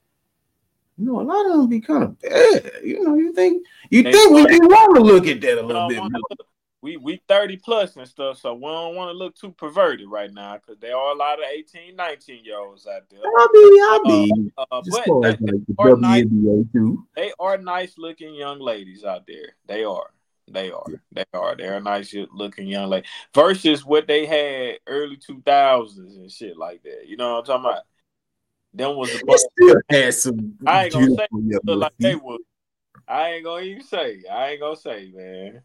you know, a lot of them be kind of bad. You know, you think you They think we don't- can want to look at that a We little don't bit wanna more. look- we we thirty plus and stuff, so we don't want to look too perverted right now because there are a lot of eighteen, nineteen year olds out there. I'll be, I'll be. Uh, uh, Just but far they, as like the are nice, W N B A too. they are nice looking young ladies out there. They are. They are. They are. They're nice looking young lady versus what they had early two thousands and shit like that. You know what I'm talking about? Them was the It still had some. I ain't gonna say beautiful young like they ladies. was. I ain't gonna even say. I ain't gonna say, man.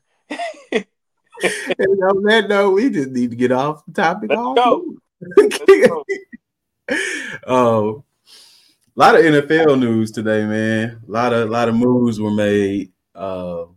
And on that note, we just need to get off the topic. Let's all go. Let's go. Oh, a lot of N F L news today, man. A lot of a lot of moves were made. Uh,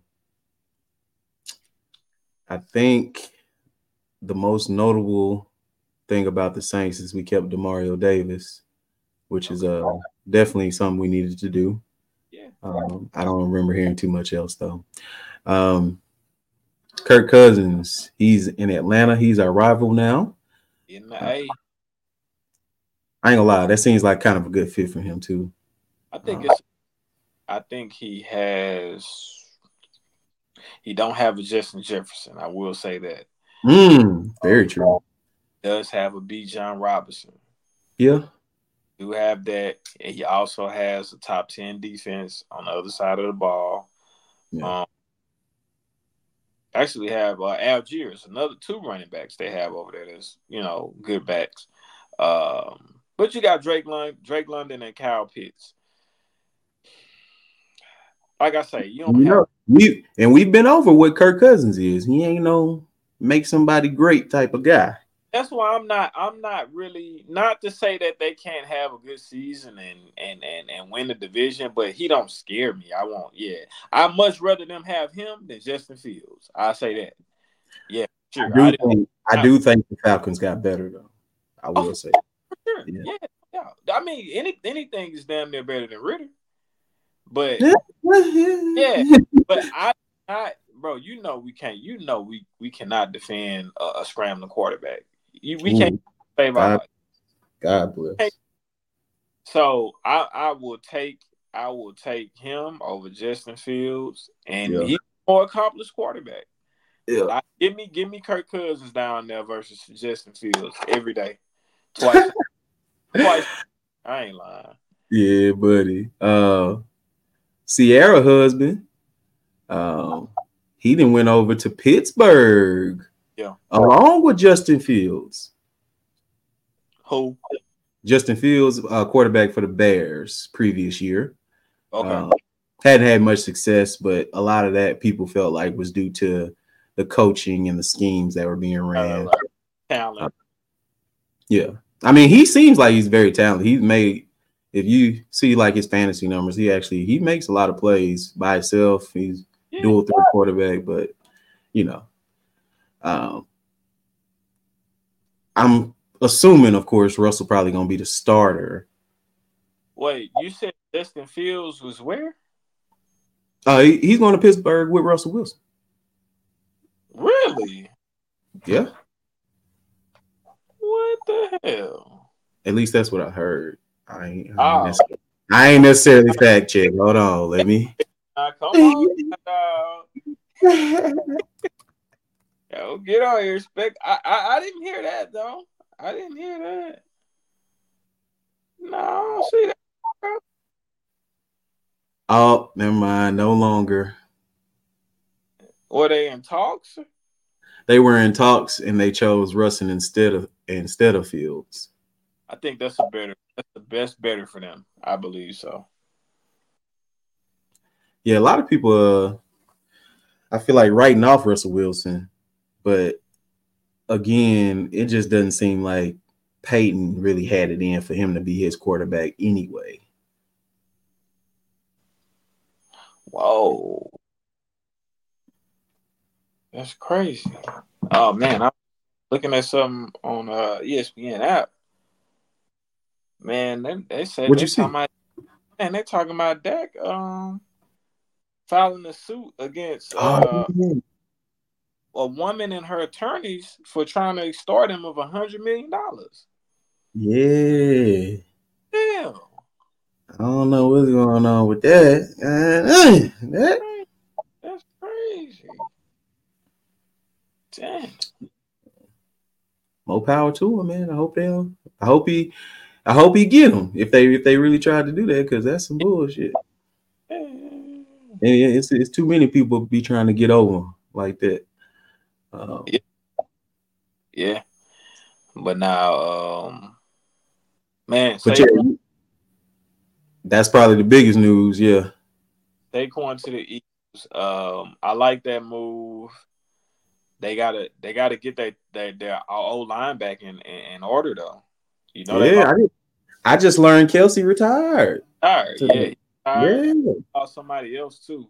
I think the most notable thing about the Saints is we kept Demario Davis, which is uh definitely something we needed to do. Yeah. Um, I don't remember hearing too much else though. Um, Kirk Cousins, he's in Atlanta. He's our rival now. In the A. I ain't gonna lie, that seems like kind of a good fit for him too. I think it's. I think he has. He don't have a Justin Jefferson. I will say that. Mm, very true. Does have a B. John Robinson. Yeah. Do have that, and he also has a top ten defense on the other side of the ball. Yeah. Um, actually have uh, Algiers, another two running backs they have over there. That's you know good backs. Um, but you got Drake London, Drake London, and Kyle Pitts. Like I say, you don't you have. Know, we and we've been over what Kirk Cousins is. He ain't no make somebody great type of guy. That's why I'm not. I'm not really not to say that they can't have a good season and and and and win the division, but he don't scare me. I won't. Yeah, I'd much rather them have him than Justin Fields. I say that. Yeah, sure. I do, I, think, I do think the Falcons got better though. I will oh, say. For sure. Yeah. yeah, yeah. I mean, any anything is damn near better than Ritter. But yeah, but I, I, bro, you know we can't. You know we we cannot defend a, a scrambling quarterback. You, we can't Ooh, save our God, life. God bless. So I, I will take I will take him over Justin Fields, and Yeah. he's a more accomplished quarterback. Yeah. But I, give me give me Kirk Cousins down there versus Justin Fields every day, twice, twice. I ain't lying. Yeah, buddy. Uh, Sierra husband. Um, he then went over to Pittsburgh. Yeah. Along with Justin Fields. Who? Justin Fields, uh, quarterback for the Bears previous year. Okay. Uh, hadn't had much success, but a lot of that people felt like was due to the coaching and the schemes that were being ran. Uh, talent. Uh, yeah. I mean, he seems like he's very talented. He's made, if you see like his fantasy numbers, he actually, he makes a lot of plays by himself. He's yeah. dual threat quarterback, but you know, um, I'm assuming, of course, Russell probably going to be the starter. Wait, you said Justin Fields was where? Uh, he, he's going to Pittsburgh with Russell Wilson. Really? Yeah. What the hell? At least that's what I heard. I ain't, I ain't, oh. necessarily, I ain't necessarily fact check. Hold on, let me. Uh, come on, uh, yo, get on here, Spec. I, I I didn't hear that though. I didn't hear that. No, I don't see that. Oh, never mind. No longer. Were they in talks? They were in talks, and they chose Russell instead of instead of Fields. I think that's a better. That's the best better for them. I believe so. Yeah, a lot of people. Uh, I feel like writing off Russell Wilson, but again, it just doesn't seem like Peyton really had it in for him to be his quarterback anyway. Whoa. That's crazy. Oh, man. I'm looking at something on uh, E S P N app. Man, they, they said What'd they you see? talking about, man, they talking about Dak um, filing a suit against uh, oh, a woman and her attorneys for trying to extort him of one hundred million dollars. Yeah. Damn. I don't know what's going on with that. Uh, that. That's crazy. Damn. More power to him, man. I hope they. I hope he. I hope he get them if they if they really tried to do that, because that's some bullshit. And it's it's too many people be trying to get over like that. Um, yeah. yeah, but now, um, man, but yeah, that's probably the biggest news. Yeah, Saquon to the Eagles. Um, I like that move. They gotta they gotta get that their, their old line back in, in, in order though. You know, yeah. I, did, I just learned Kelsey retired. Retired, yeah. Retired. Yeah. I saw somebody else too.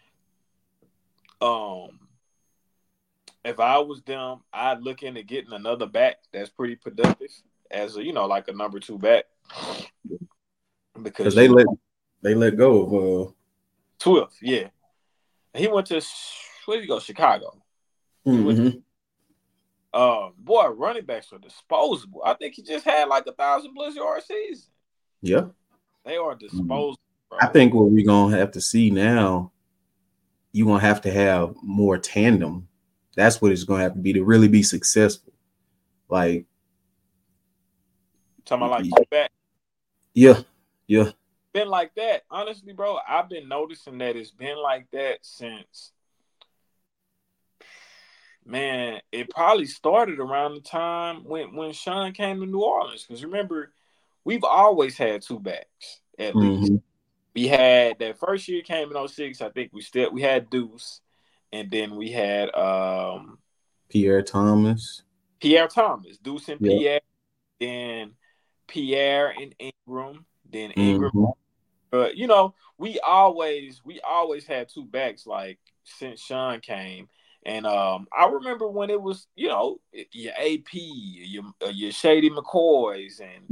Um, if I was them, I'd look into getting another back that's pretty productive as a, you know, like a number two back. Because they let they let go of uh Swift, yeah. He went to where did he go? Chicago. Mm-hmm. Um, boy, running backs are disposable. I think he just had like a thousand plus yard season. Yeah, they are disposable. Bro. I think what we're gonna have to see now, you're gonna have to have more tandem. That's what it's gonna have to be to really be successful. Like, talking about like two back. Yeah, yeah. Been like that, honestly, bro. I've been noticing that it's been like that since. Man, it probably started around the time when, when Sean came to New Orleans. Because remember, we've always had two backs, at mm-hmm. least. We had that first year came in oh six. I think we still we had Deuce. And then we had um, Pierre Thomas. Pierre Thomas. Deuce and yep. Pierre. Then Pierre and Ingram. Then Ingram. Mm-hmm. But you know, we always we always had two backs like since Sean came. And um, I remember when it was, you know, your A P, your your Shady McCoys, and yeah.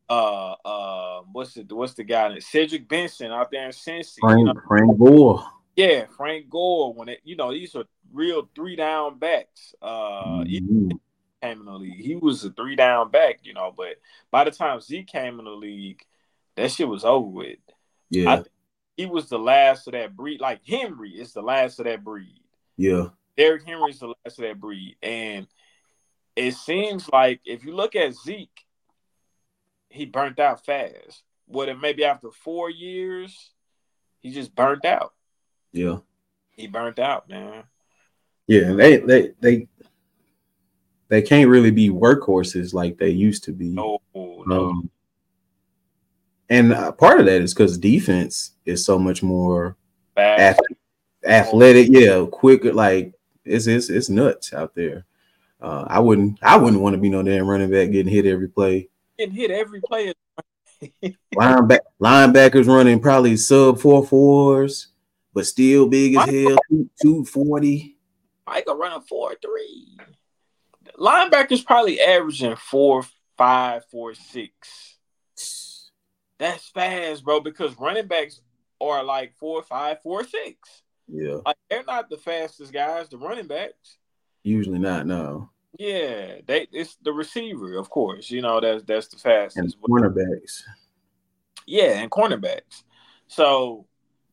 uh uh what's the what's the guy? Cedric Benson out there in Cincy. You know, Frank Frank Gore. yeah, Frank Gore. When it, you know, these are real three down backs. Uh, he Mm-hmm. came in the league. He was a three down back. You know, but by the time Zeke came in the league, that shit was over with. I Yeah, think he was the last of that breed. Like Henry is the last of that breed. yeah, Derrick Henry is the last of that breed, and it seems like if you look at Zeke, he burnt out fast. What it maybe after four years, he just burnt out. yeah, He burnt out, man. yeah. They they they they can't really be workhorses like they used to be. No, no, Um, and uh, part of that is because defense is so much more fast. ath- athletic. Yeah, quicker. Like it's it's it's nuts out there. Uh, I wouldn't I wouldn't want to be no damn running back getting hit every play. Getting hit every player. Lineback linebackers running probably sub four fours, but still big as hell, two forty. Michael running four three. Linebackers probably averaging four five, four six. That's fast, bro. Because running backs are like four five, four six. Yeah, Like they're not the fastest guys. The running backs. usually not. No, Yeah, they it's the receiver, of course. You know that's that's the and fastest. cornerbacks. Yeah, and cornerbacks. So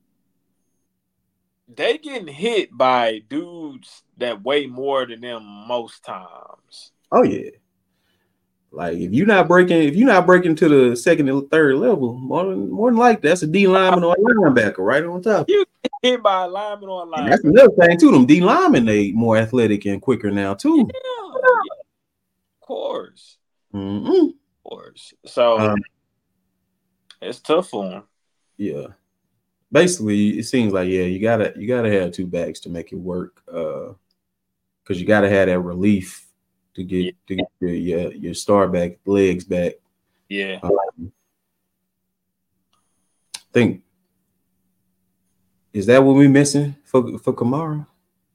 they getting hit by dudes that weigh more than them most times. Oh yeah. Like if you're not breaking, if you're not breaking to the second and third level, more than more than like that's a D lineman or a linebacker right on top. You get hit by a lineman or a And that's linebacker. another thing too. Them D linemen they more athletic and quicker now too. Yeah, yeah, of course, Mm-hmm. of course. So Um, it's tough for them. yeah. Basically, it seems like yeah, you gotta you gotta have two backs to make it work. Uh, because you gotta have that relief to get Yeah, to get your your, your star back legs back. yeah. Um, I think is that what we missing for for Kamara?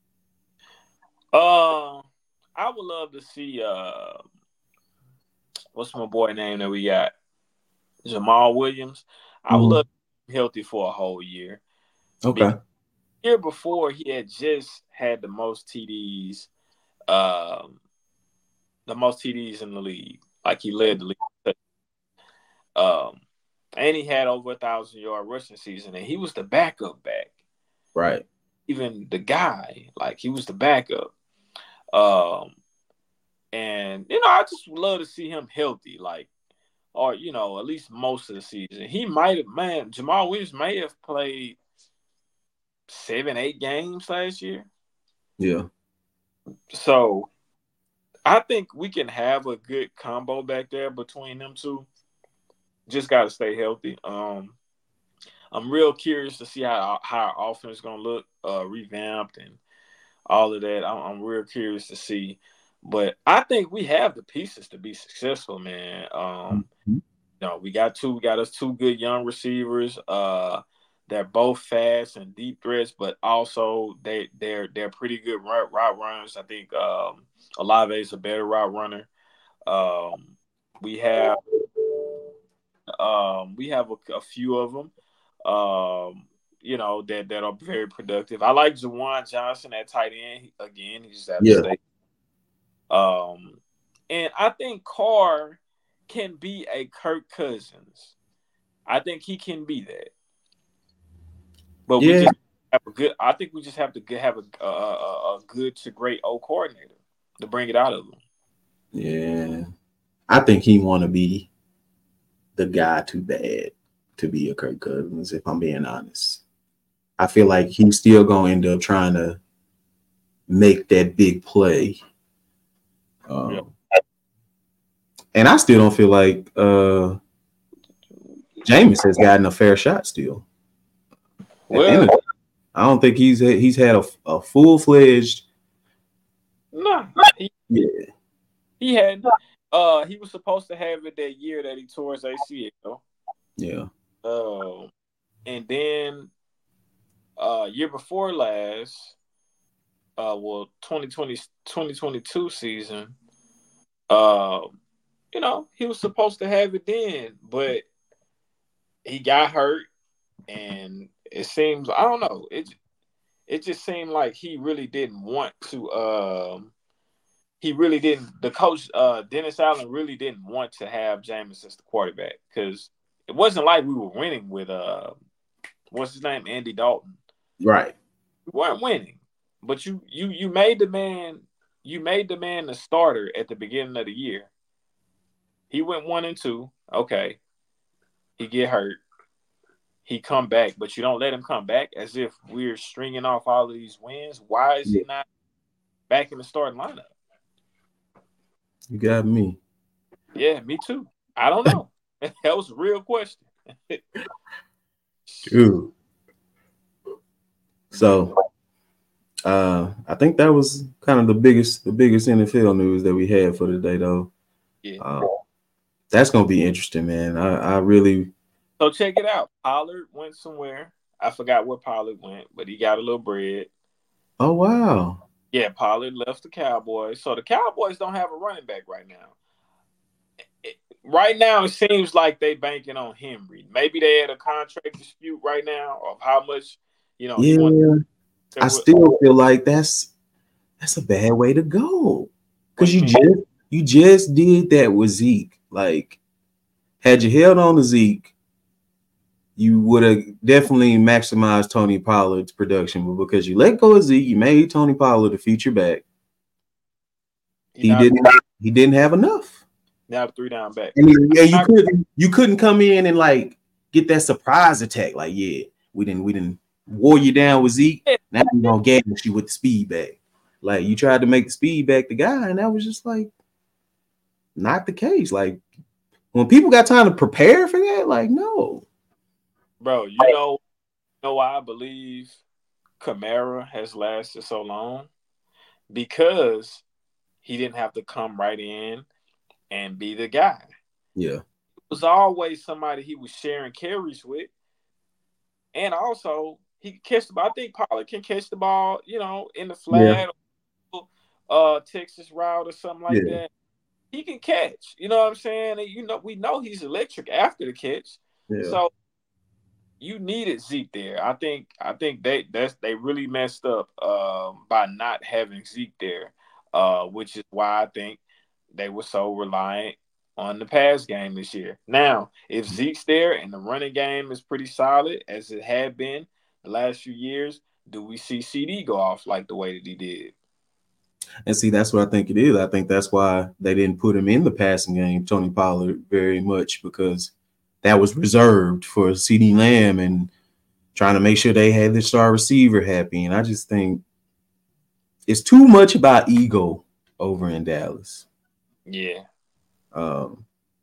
Uh, I would love to see. Uh, what's my boy name that we got? Jamal Williams. I would love Mhm. to see him healthy for a whole year. Okay. Year before he had just had the most T Ds, um, the most T Ds in the league. Like he led the league, um, and he had over a thousand yard rushing season, and he was the backup back. Right. Even the guy, like he was the backup. Um, and you know, I just would love to see him healthy, like, or you know, at least most of the season. He might have, man, Jamal Williams may have played seven, eight games last year. Yeah. So I think we can have a good combo back there between them two. Just got to stay healthy. Um, I'm real curious to see how how our offense is gonna look, uh, revamped and all of that. I'm, I'm real curious to see, but I think we have the pieces to be successful, man. Um, Mhm. you know, we got two, we got us two good young receivers. Uh, they're both fast and deep threats, but also they they're they're pretty good route, route runners. I think um, Olave is a better route runner. Um, we have um, we have a, a few of them. Um, you know that that are very productive. I like Jawan Johnson at tight end. Again, he just had to Yeah. stay. Um, and I think Carr can be a Kirk Cousins. I think he can be that. But we Yeah. just have a good. I think we just have to get, have a, a a a good to great O coordinator to bring it out of him. Yeah. I think he want to be the guy too bad to be a Kirk Cousins. If I'm being honest, I feel like he's still gonna end up trying to make that big play. Yeah. Um, and I still don't feel like uh, Jameis has gotten a fair shot still. At the end Well, of it, I don't think he's he's had a, a full fledged. no, he, Yeah. he had. Uh, he was supposed to have it that year that he tore his A C L. Yeah. Uh, and then uh, year before last, uh, well, twenty twenty twenty twenty two season, uh, you know, he was supposed to have it then, but he got hurt, and it seems I don't know. It it just seemed like he really didn't want to. Um, he really didn't. The coach, uh, Dennis Allen, really didn't want to have Jameis as the quarterback because it wasn't like we were winning with uh, what's his name, Andy Dalton. Right. We weren't winning, but you you you made the man. You made the man the starter at the beginning of the year. He went one and two. Okay, he get hurt. He come back, but you don't let him come back as if we're stringing off all of these wins. Why is Yeah. he not back in the starting lineup? You got me. Yeah, me too. I don't know. That was a real question. Ooh. So uh I think that was kind of the biggest the biggest N F L news that we had for today though. Yeah. Uh, that's gonna be interesting, man. I, I really So check it out. Pollard went somewhere. I forgot where Pollard went, but he got a little bread. oh wow. Yeah, Pollard left the Cowboys. So the Cowboys don't have a running back right now. It, right now, it seems like they banking on Henry. Maybe they had a contract dispute right now of how much, you know, he Yeah. wants. I still feel like that's that's a bad way to go. Because you just you just did that with Zeke. Like, had you held on to Zeke, you would have definitely maximized Tony Pollard's production. But because you let go of Zeke, you made Tony Pollard a feature back. He, he didn't he didn't have enough. Now the three down back. I mean, yeah, you couldn't you couldn't come in and like get that surprise attack. Like, yeah, we didn't we didn't wore you down with Zeke. Now we're gonna gas you with the speed back. Like, you tried to make the speed back the guy, and that was just like not the case. Like, when people got time to prepare for that, like, no. Bro, you know, you know why I believe Kamara has lasted so long? Because he didn't have to come right in and be the guy. Yeah. It was always somebody he was sharing carries with. And also, he can catch the ball. I think Pollard can catch the ball, you know, in the flat, yeah. or, uh, Texas route or something like yeah. that. He can catch. You know what I'm saying? And, you know, we know he's electric after the catch. Yeah. So you needed Zeke there. I think. I think they that's they really messed up um, by not having Zeke there, uh, which is why I think they were so reliant on the pass game this year. Now, if Zeke's there and the running game is pretty solid, as it had been the last few years, do we see C D go off like the way that he did? And see, that's what I think it is. I think that's why they didn't put him in the passing game, Tony Pollard, very much, because that was reserved for CeeDee Lamb and trying to make sure they had the star receiver happy. And I just think it's too much about ego over in Dallas. Yeah. Um,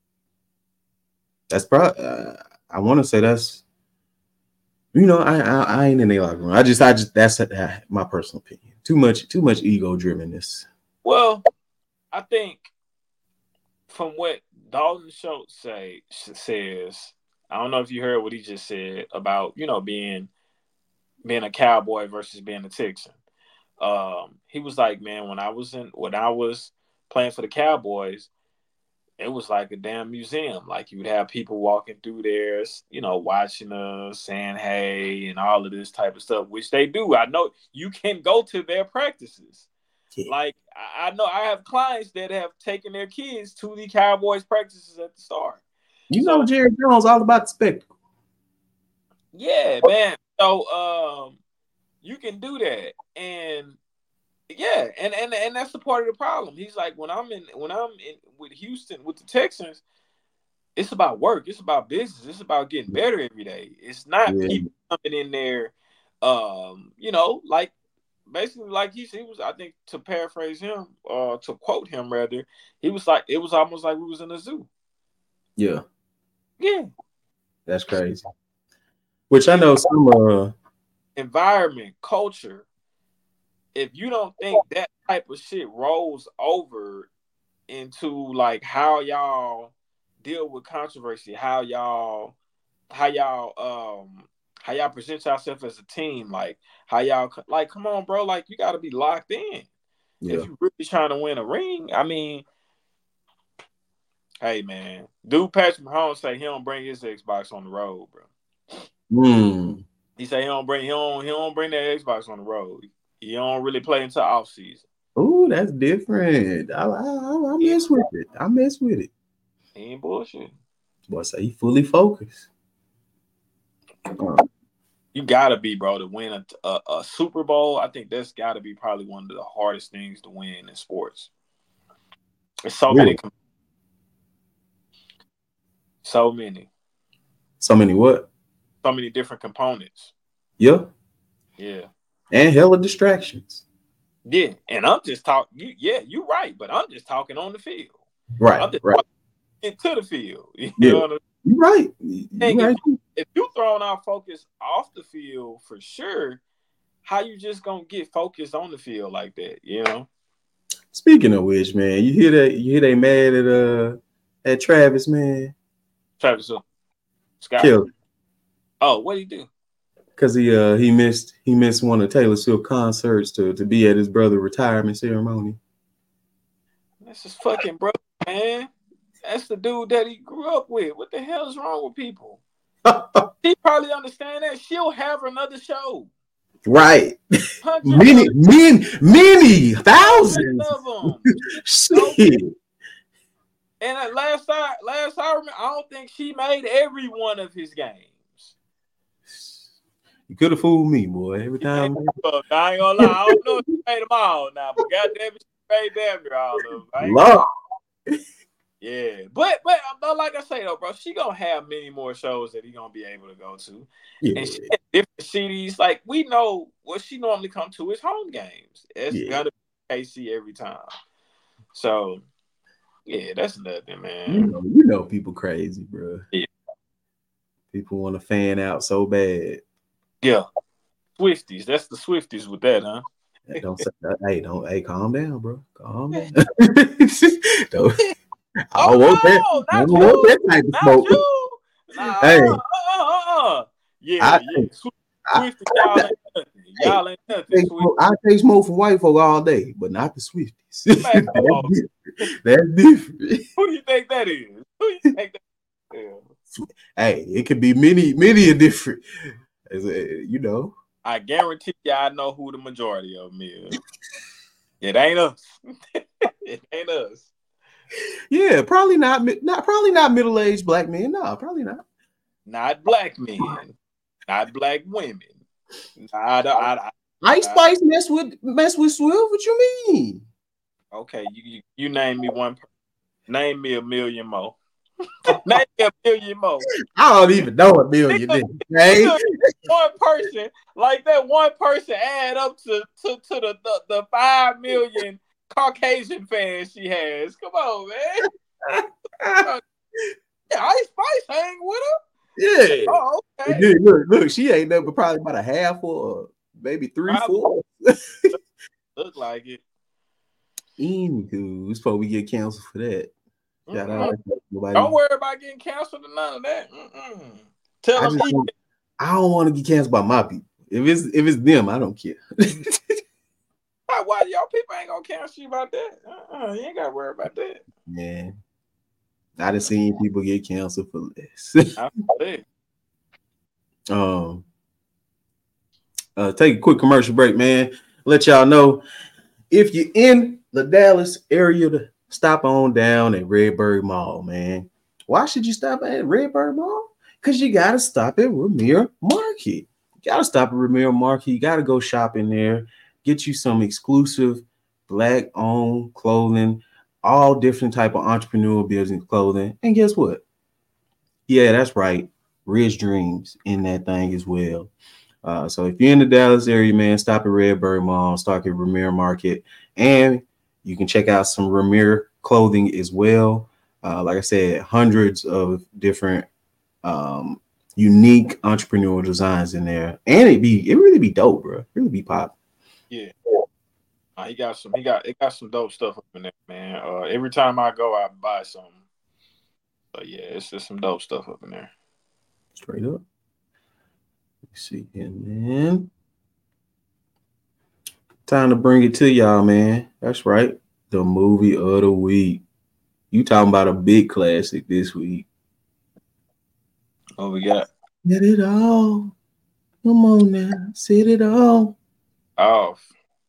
that's probably, uh, I want to say that's, you know, I, I I ain't in the locker room. I just, I just, that's uh, my personal opinion. Too much, too much ego drivenness. Well, I think from what Dalton Schultz say says, I don't know if you heard what he just said about, you know, being being a Cowboy versus being a Texan. Um, he was like, man, when I was in when I was playing for the Cowboys, it was like a damn museum. Like, you would have people walking through there, you know, watching us, saying hey, and all of this type of stuff, which they do. I know you can go to their practices. Yeah. Like, I know I have clients that have taken their kids to the Cowboys practices at the start. You so, know, Jerry Jones all about the spectacle. Yeah, man. So um, you can do that, and yeah, and, and and that's the part of the problem. He's like, when I'm in when I'm in with Houston with the Texans, it's about work. It's about business. It's about getting better every day. It's not yeah. people coming in there, um, you know, like. Basically, like he, he was, I think, to paraphrase him, uh, to quote him rather, he was like, it was almost like we was in a zoo. Yeah. Yeah. That's crazy. Which I know some uh environment, culture. If you don't think that type of shit rolls over into like how y'all deal with controversy, how y'all, how y'all, um. how y'all present yourself as a team, like how y'all, like, come on, bro, like you got to be locked in. Yeah. If you're really trying to win a ring, I mean, Hey man, dude, Patrick Mahomes say he don't bring his Xbox on the road, bro. Hmm. He say he don't bring he don't he don't bring that Xbox on the road. He don't really play until off season. Oh, that's different. I, I, I, I mess with it. I mess with it. He ain't bullshit. Boy, say he fully focused. Uh, You gotta be, bro, to win a, a, a Super Bowl. I think that's gotta be probably one of the hardest things to win in sports. There's so really? many, so many, So many what? so many different components. Yeah. Yeah. And hella distractions. Yeah, and I'm just talking. You, yeah, you're right, but I'm just talking on the field. Right. I'm just right. into the field. You Yeah. know what I mean? You're right. You're right. If, if you throwing our focus off the field for sure, how you just gonna get focused on the field like that? You know. Speaking of which, man, you hear that? You hear they mad at uh at Travis, man. Travis Scott. Killed. Oh, what did he do? Because he uh he missed he missed one of Taylor Swift concerts to to be at his brother's retirement ceremony. That's his fucking brother, man. That's the dude that he grew up with. What the hell is wrong with people? He probably understand that. She'll have another show. Right. Many, many, many thousands of them. Shit. And at last I last I remember, I don't think she made every one of his games. You could have fooled me, boy. Every time. I ain't gonna lie. I don't know if she made them all now, but goddamn it, she made damn near all of them. Yeah, but but but like I say though, bro, she gonna have many more shows that he gonna be able to go to, yeah. and she had different cities. Like we know what she normally come to is home games. It's yeah. gonna be K C every time. So yeah, that's nothing, man. You know, you know people crazy, bro. Yeah, people want to fan out so bad. Yeah, Swifties. That's the Swifties with that, huh? Don't say that. Hey, don't. Hey, calm down, bro. Calm down. don't. I don't oh, want that. no, I don't you. want that type of not smoke. You. Nah, hey, uh, uh, uh, yeah, I, yeah. Swifties, y'all ain't nothing. Y'all ain't nothing. Smoke, I take smoke from white folk all day, but not the Swifties. That's, different. That's different. Who do you think that is? Who do you think that is? Hey, it could be many, many a different. You know. I guarantee you, I know who the majority of them is. It ain't us. It ain't us. Yeah, probably not. Not probably not middle-aged black men. No, probably not. Not black men. Not black women. Not, I, I, Ice Spice mess with mess with Swift. What you mean? Okay, you you, you name me one. Name me a million more. Name me a million more. I don't even know a million. Hey? One person, like that one person add up to, to, to the, the, the five million Caucasian fans she has. Come on, man. Yeah, Ice Spice hang with her. Yeah. Oh, okay. Dude, look, look, she ain't number probably about a half or maybe three, probably. four. Look like it. Anywho, it's probably we get canceled for that. Mm-hmm. Out, don't worry about getting canceled or none of that. Mm-mm. Tell I them just don't, I don't want to get canceled by my people. If it's if it's them, I don't care. why, why y'all people ain't gonna cancel you about that? Uh-uh, you ain't gotta worry about that. Man, I done seen people get canceled for less. um, uh, take a quick commercial break, man. Let y'all know if you're in the Dallas area to stop on down at Redbird Mall, man. Why should you stop at Redbird Mall? Because you got to stop at Ramir Market. You got to stop at Ramir Market. You got to go shop in there, get you some exclusive black-owned clothing, all different type of entrepreneurial business clothing. And guess what? Yeah, that's right. Rich Dreams in that thing as well. Uh, so if you're in the Dallas area, man, stop at Redbird Mall, stop at Ramir Market, and you can check out some Ramir clothing as well. Uh, like I said, hundreds of different um, unique entrepreneurial designs in there, and it be it really be dope, bro. It really be pop. Yeah, uh, he got some. He got it got some dope stuff up in there, man. Uh, every time I go, I buy something. But yeah, it's just some dope stuff up in there. Straight up. Let's see here, man. Time to bring it to y'all, man. That's right. The movie of the week. You talking about a big classic this week. What we got? Get it all. Come on now. Set it all. Off.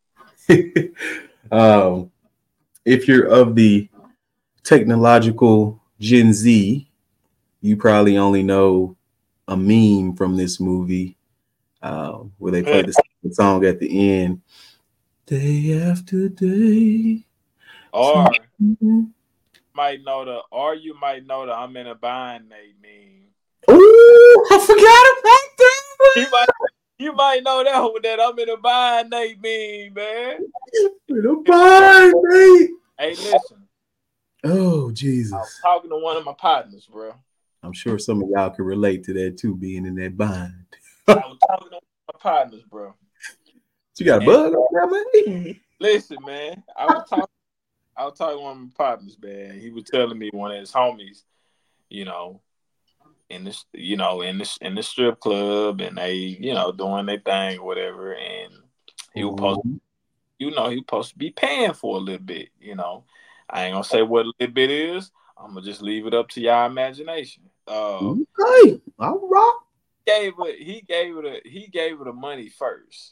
um, if you're of the technological Gen Z, you probably only know a meme from this movie uh, where they play the song at the end. Day after day. Or might know the, or you might know the I'm in a bind Nate meme. Oh, I forgot about that. You might, you might know that one, that I'm in a bind Nate meme, man. In a bind, Nate. Hey, listen. Oh, Jesus. I was talking to one of my partners, bro. I'm sure some of y'all can relate to that too, being in that bind. I was talking to one of my partners, bro. You got a bug on that, man? Listen, man. I was talking I was talking to one of my partners, man. He was telling me one of his homies, you know, in this, you know, in this in the strip club, and they, you know, doing their thing or whatever, and he was supposed, to, you know, he was supposed to be paying for a little bit, you know. I ain't gonna say what a little bit is. I'm gonna just leave it up to y'all imagination. Uh, okay, all right. Gave it. He gave it. A, he gave it the money first.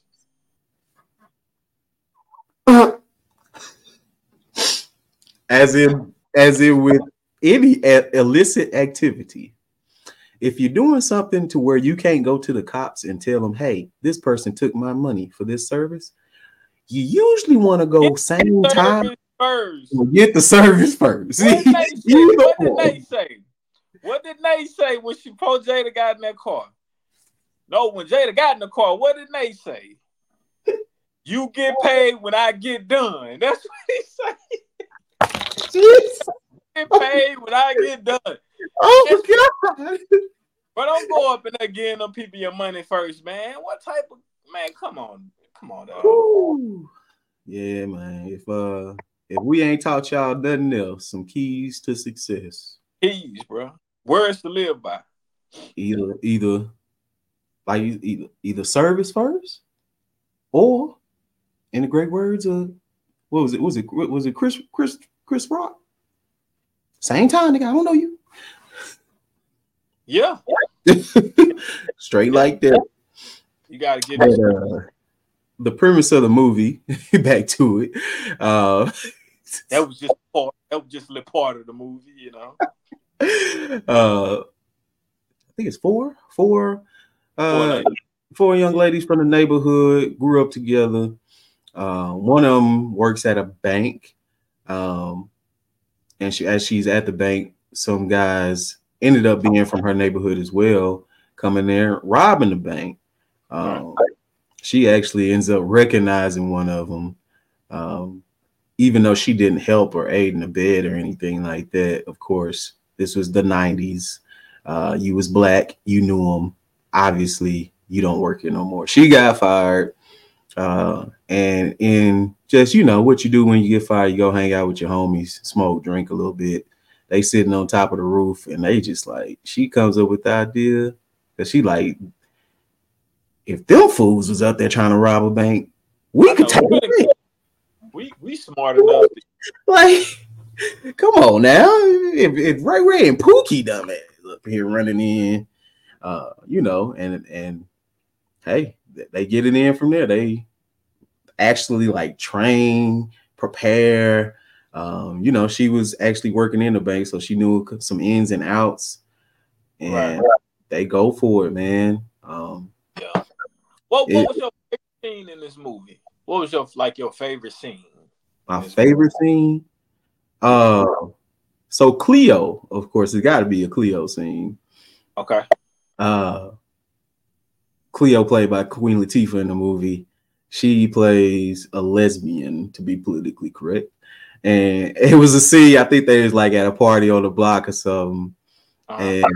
As in, as in with any illicit activity, if you're doing something to where you can't go to the cops and tell them, "Hey, this person took my money for this service," you usually want to go get same time first. Get the service first. What did Nate say? What did Nate say? What did Nate say when she pulled Jada got in that car? No, when Jada got in the car, what did Nate say? You get paid when I get done. That's what he said. Get paid when I get done. Oh God! But don't go up in there getting them people your money first, man. What type of man? Come on, come on, dog. Yeah, man. If uh, if we ain't taught y'all nothing else, some keys to success. Keys, bro. Words to live by. Either, either, like either, either service first, or, in the great words of, what was it? Was it was it Chris Chris Chris Rock? Same time, nigga. I don't know you. Yeah. Straight yeah. Like that. You gotta get but, uh, the premise of the movie. Back to it. Uh, that was just part. That was just a little part of the movie, you know. Uh, I think it's four, four, uh, four, four young ladies from the neighborhood grew up together. Uh, one of them works at a bank. Um, and she, as she's at the bank, some guys ended up being from her neighborhood as well, coming there, robbing the bank. Um, right. She actually ends up recognizing one of them, um, even though she didn't help or aid in the bed or anything like that. Of course, this was the nineties. Uh, you was black, you knew him. Obviously, you don't work here no more. She got fired. Uh, and in just, you know, what you do when you get fired, you go hang out with your homies, smoke, drink a little bit. They sitting on top of the roof, and they just like, she comes up with the idea that she like, if them fools was out there trying to rob a bank, we I could know, take it. We we smart enough. To- like, come on now. If, if Ray Ray and Pookie dumb ass up here running in, uh, you know, and and hey, they get it in from there. They actually like train, prepare. Um, you know, she was actually working in the bank, so she knew some ins and outs. And right. They go for it, man. Um, yeah. What What it, was your favorite scene in this movie? What was your like your favorite scene? My favorite movie? scene. Uh, so Cleo, of course, it's got to be a Cleo scene. Okay. Uh, Cleo, played by Queen Latifah in the movie, she plays a lesbian, to be politically correct. And it was a scene, I think they was like at a party on the block or something. Uh-huh. And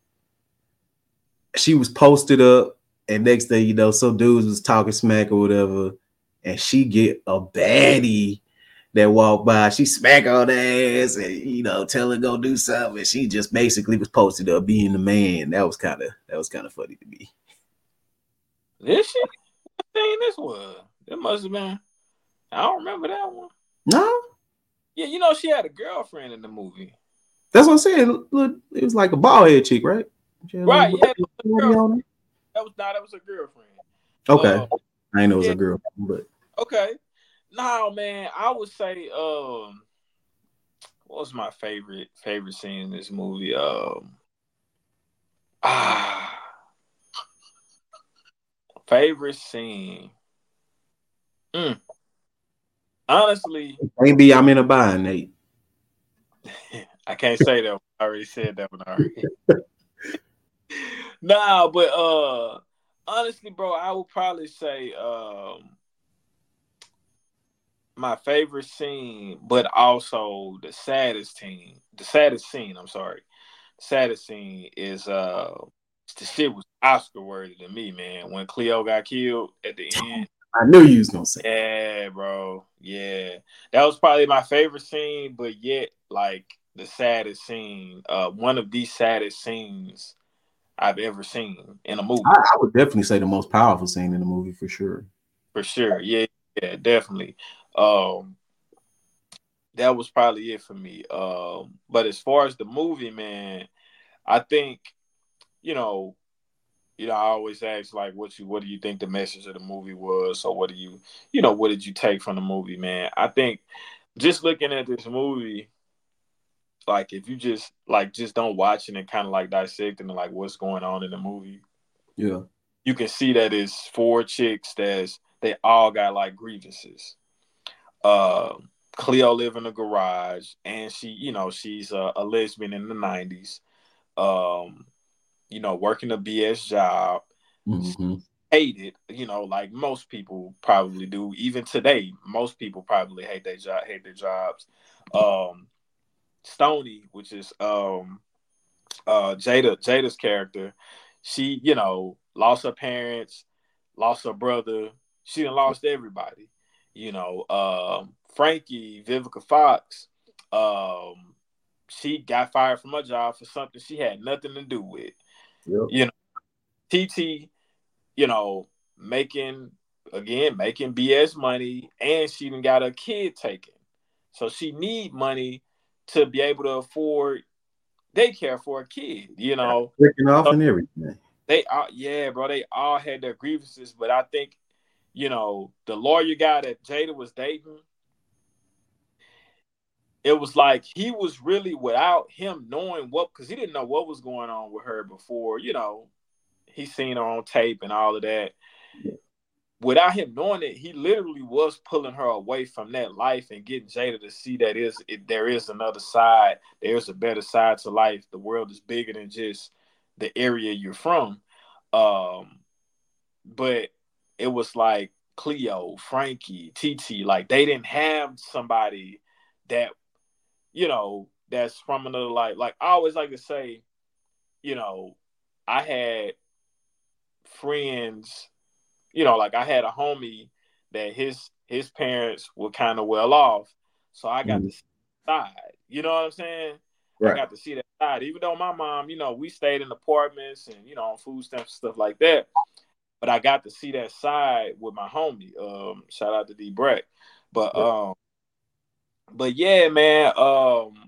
she was posted up, and next thing you know, some dudes was talking smack or whatever, and she get a baddie that walked by. She smack on her ass and, you know, tell her go do something. And she just basically was posted up being the man. That was kind of that was kind of funny to me. This shit? What thing this was? It must have been. I don't remember that one. No. Yeah, you know she had a girlfriend in the movie. That's what I'm saying. Look, it was like a bald head chick, right? She had a Right? little Yeah, that was a booty girlfriend. on her. That was not. That was a girlfriend. Okay, Uh, I didn't know it was yeah. a girl, but Okay. No, man. I would say, um, what was my favorite favorite scene in this movie? Um, ah, favorite scene. Mm, honestly, maybe I'm in a bind, Nate. I can't say that. I already said that one already. Nah, but uh, honestly, bro, I would probably say um my favorite scene, but also the saddest scene. The saddest scene. I'm sorry. The saddest scene is uh, the shit was Oscar worthy to me, man. When Cleo got killed at the end. I knew you was gonna say. Yeah, bro. Yeah, that was probably my favorite scene, but yet like the saddest scene. Uh, one of the saddest scenes I've ever seen in a I, movie, I would definitely say the most powerful scene in the movie for sure. for sure. Yeah, yeah, definitely. Um, that was probably it for me. Um, but as far as the movie, man, I think you know, you know, I always ask like, what you, what do you think the message of the movie was? So, what do you, you know, what did you take from the movie, man? I think just looking at this movie, like if you just like just don't watch it and kind of like dissecting like what's going on in the movie, Yeah. you can see that it's four chicks that's they all got like grievances. Uh, Cleo live in a garage, and she, you know, she's a, a lesbian in the nineties. Um, you know, working a B S job, Mm-hmm. hated, you know, like most people probably do. Even today, most people probably hate their job, hate their jobs. Um, Stony, which is um uh Jada Jada's character, she, you know, lost her parents, lost her brother, she done lost everybody. You know, um Frankie, Vivica Fox, um, she got fired from her job for something she had nothing to do with. Yep. You know, T T, you know, making again, making B S money, and she even got a kid taken. So she need money to be able to afford daycare for a kid, you know. Breaking off and everything. They all, yeah, bro, they all had their grievances, but I think, you know, the lawyer guy that Jada was dating, it was like he was really without him knowing what, because he didn't know what was going on with her before, you know, he seen her on tape and all of that. Without him knowing it, he literally was pulling her away from that life and getting Jada to see that is it, there is another side. There's a better side to life. The world is bigger than just the area you're from. Um, but it was like Cleo, Frankie, T T, like they didn't have somebody that, you know, that's from another life. Like I always like to say, you know, I had friends, you know, like I had a homie that his his parents were kind of well off, so I got Mm-hmm. to see that side. You know what I'm saying? I Right. got to see that side. Even though my mom, you know, we stayed in apartments and you know on food stamps and stuff like that, but I got to see that side with my homie. Um, shout out to D Breck. But Yeah. um, but yeah, man. Um,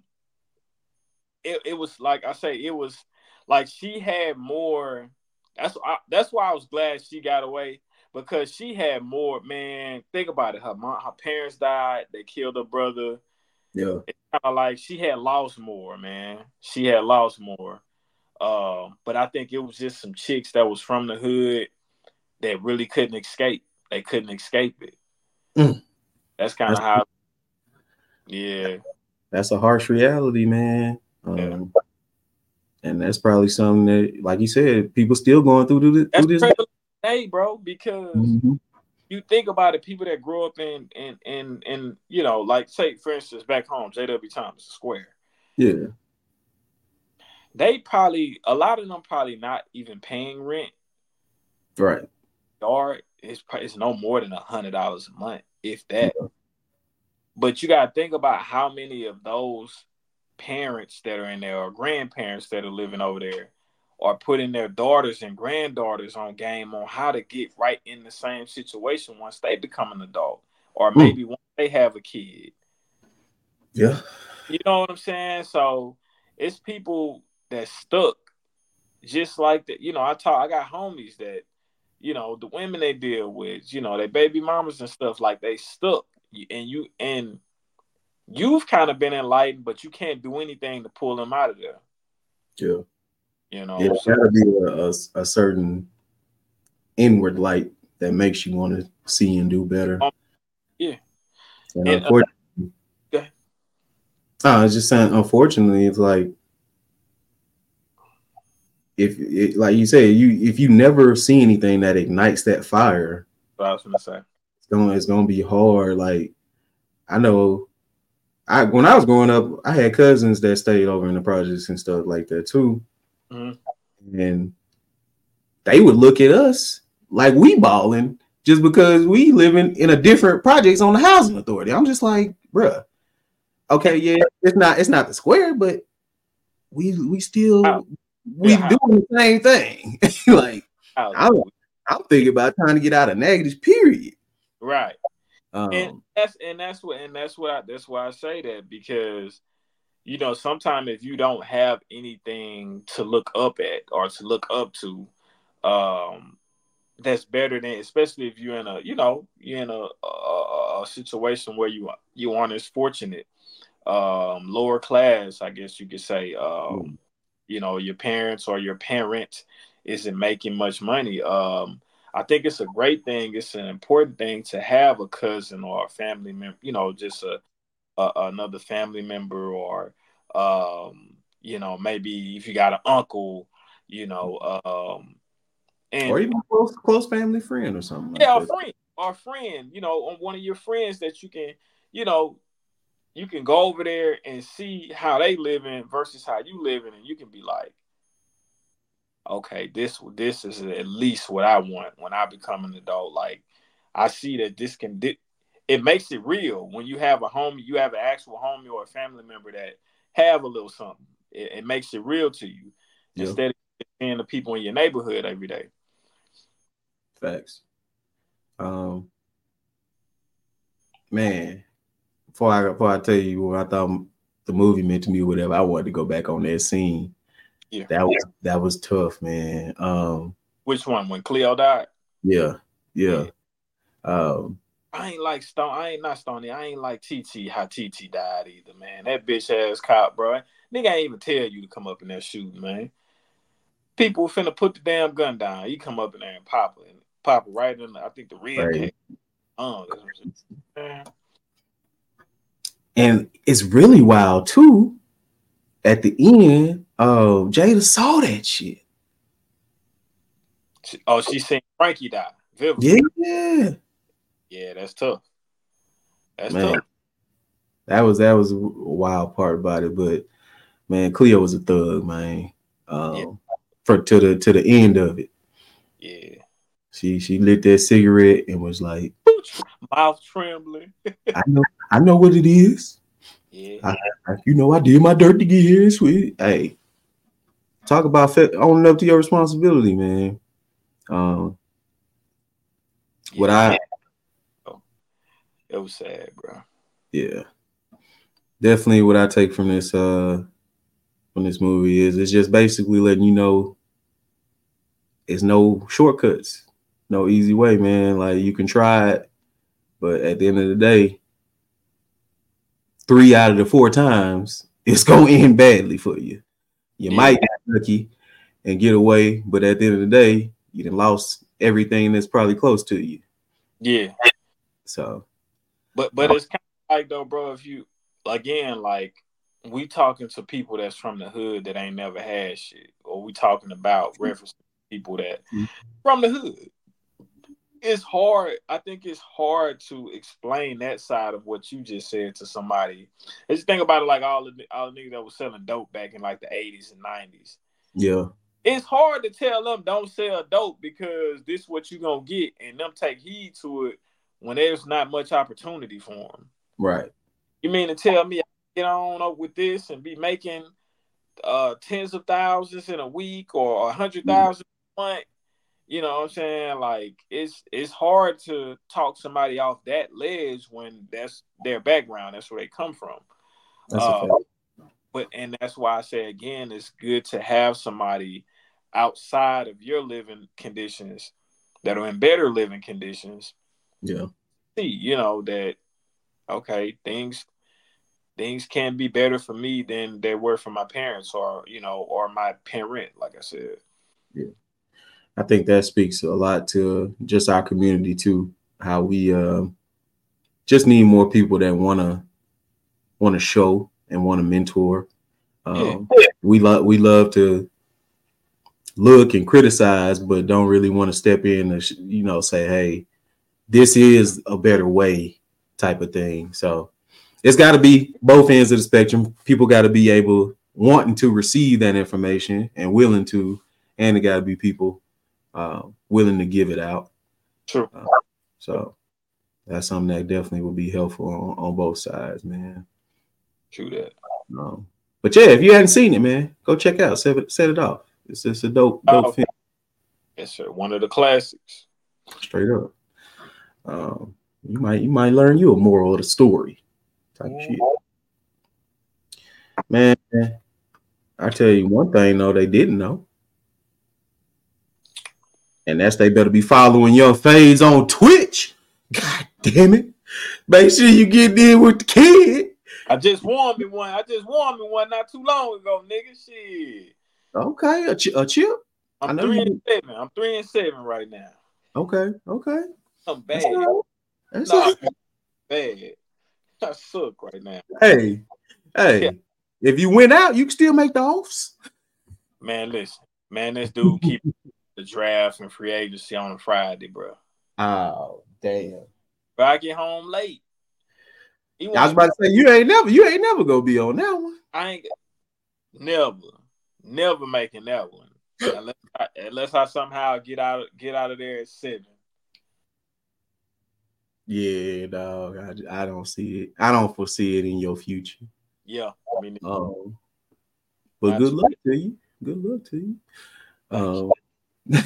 it it was like I say, it was like she had more. That's I, that's why I was glad she got away because she had more. Man, think about it. Her mom, her parents died. They killed her brother. Yeah. It's kind of like she had lost more. Man, she had lost more. Um, but I think it was just some chicks that was from the hood that really couldn't escape. They couldn't escape it. Mm. That's kind That's, of how. Yeah. that's a harsh reality, man. Yeah. Um, and that's probably something that, like you said, people still going through to through That's this. privilege today, bro, because Mm-hmm. you think about it, people that grew up in in in in you know, like say for instance back home, J W Thomas Square. Yeah. They probably a lot of them probably not even paying rent. Right. Or it's it's no more than a hundred dollars a month, if that. Yeah. But you gotta think about how many of those parents that are in there or grandparents that are living over there are putting their daughters and granddaughters on game on how to get right in the same situation once they become an adult or Mm. maybe once they have a kid. Yeah. You know what I'm saying? So it's people that stuck just like that. You know, I talk. I got homies that, you know, the women they deal with, you know, their baby mamas and stuff, like they stuck, and you and you've kind of been enlightened, but you can't do anything to pull them out of there. Yeah. You Yeah. know, so Gotta be a, a, a certain inward light that makes you want to see and do better. um, yeah, And and uh, unfortunately, okay. I was just saying, unfortunately, it's like if it, like you say, you if you never see anything that ignites that fire, What I was gonna say. it's gonna it's gonna be hard. Like I know, I when I was growing up, I had cousins that stayed over in the projects and stuff like that too, Mm-hmm. and they would look at us like we balling just because we living in a different projects on the housing authority. I'm just like, bruh, okay, yeah, it's not it's not the square, but we we How? still we Yeah, how? doing the same thing. Like I'm Houses. I'm thinking about trying to get out of negatives. Period. Right. And Um, that's and that's what and that's what I, that's why I say that, because you know, sometimes if you don't have anything to look up at or to look up to, um, that's better than, especially if you're in a, you know, you're in a, a, a situation where you you aren't as fortunate, um, lower class, I guess you could say, um, you know, your parents or your parent isn't making much money. Um, I think it's a great thing. It's an important thing to have a cousin or a family member, you know, just a, a another family member, or um, you know, maybe if you got an uncle, you know, um, or and even a close close family friend or something like yeah, a that. friend, or a friend, you know, on one of your friends that you can, you know, you can go over there and see how they living versus how you living, and you can be like, okay, this this is at least what I want when I become an adult. Like, I see that this can di- it makes it real when you have a homie, you have an actual homie or a family member that have a little something. It, it makes it real to you Yeah, instead of seeing the people in your neighborhood every day. facts. Um, man, before I before I tell you what I thought the movie meant to me, or whatever, I wanted to go back on that scene. Yeah. That was that was tough, man. Um, Which one? When Cleo died? yeah, yeah. Yeah. Um, I ain't like Stone. I ain't not Stony. I ain't like T T. How T T died either, man. That bitch ass cop, bro. Nigga ain't even tell you to come up in that shooting, man. People finna put the damn gun down. You come up in there and pop it, and pop it right in. The, I think the rib right. cage. Oh, that's what I'm saying. And it's really wild too. At the end, uh, Jada saw that shit. She, oh, she seen Frankie die vividly. Yeah, Yeah, that's tough. That's man. tough. That was that was a wild part about it, but man, Cleo was a thug, man. Yeah, Um, for to the to the end of it, yeah. she she lit that cigarette and was like, Mouth trembling. "I know, I know what it is. Yeah, I, I you know, I did my dirt to get here, sweet. Hey, talk about fe- owning up to your responsibility, man. Um, yeah. what That I man. Oh, it was sad, bro. yeah, definitely what I take from this uh from this movie is it's just basically letting you know it's no shortcuts, no easy way, man. Like you can try it, but at the end of the day, three out of the four times it's gonna end badly for you. You Yeah, might get lucky and get away, but at the end of the day, you done lost everything that's probably close to you. yeah. So, But but uh, it's kind of like though, bro. If you again, like we talking to people that's from the hood that ain't never had shit, or we talking about referencing people that from the hood. It's hard. I think it's hard to explain that side of what you just said to somebody. Just think about it, like all the all the niggas that was selling dope back in like the eighties and nineties. yeah, It's hard to tell them don't sell dope because this is what you gonna get, and them take heed to it when there's not much opportunity for them. right. You mean to tell me I get on up with this and be making uh tens of thousands in a week or a hundred thousand a month? You know what I'm saying? Like it's it's hard to talk somebody off that ledge when that's their background. That's where they come from. That's a Uh, fact. but and that's why I say again, it's good to have somebody outside of your living conditions that are in better living conditions. Yeah. See, you know that okay, things things can be better for me than they were for my parents or you know or my parent. Like I said, Yeah. I think that speaks a lot to just our community too. How we uh, just need more people that wanna wanna show and want to mentor. yeah, Um, we love we love to look and criticize, but don't really want to step in and you know say, hey, this is a better way, type of thing. So it's got to be both ends of the spectrum. People got to be able wanting to receive that information and willing to, and it got to be people uh, willing to give it out. true, Uh, so that's something that definitely would be helpful on, on both sides, man. true that. Um, but yeah, if you hadn't seen it, man, go check out Set It, Set It Off. It's just a dope, dope Oh, film, yes, sir. One of the classics. straight up. Um, you might you might learn you a moral of the story type of shit, man. I tell you one thing though, they didn't know, and that's they better be following Young Fades on Twitch. God damn it! Make sure you get in with the kid. I just won me one. I just won me one not too long ago, nigga. Shit. Okay, a, ch- a chip. I I'm know three you. and Do. seven. I'm three and seven right now. Okay, okay. I'm That's bad. all right. That's Nah, all right. bad. I suck right now. Hey, Yeah. hey. If you went out, you can still make the offs. Man, listen. Man, this dude keep the draft and free agency on a Friday, bro. Oh damn! But I get home late. He I was want about to say you ain't never, you ain't never gonna be on that one. I ain't never, never making that one unless I, unless I somehow get out get out of there at seven. Yeah, dog. I, I don't see it. I don't foresee it in your future. Yeah, I mean, Um, but not good too. luck to you. Good luck to you. Thank Um, you.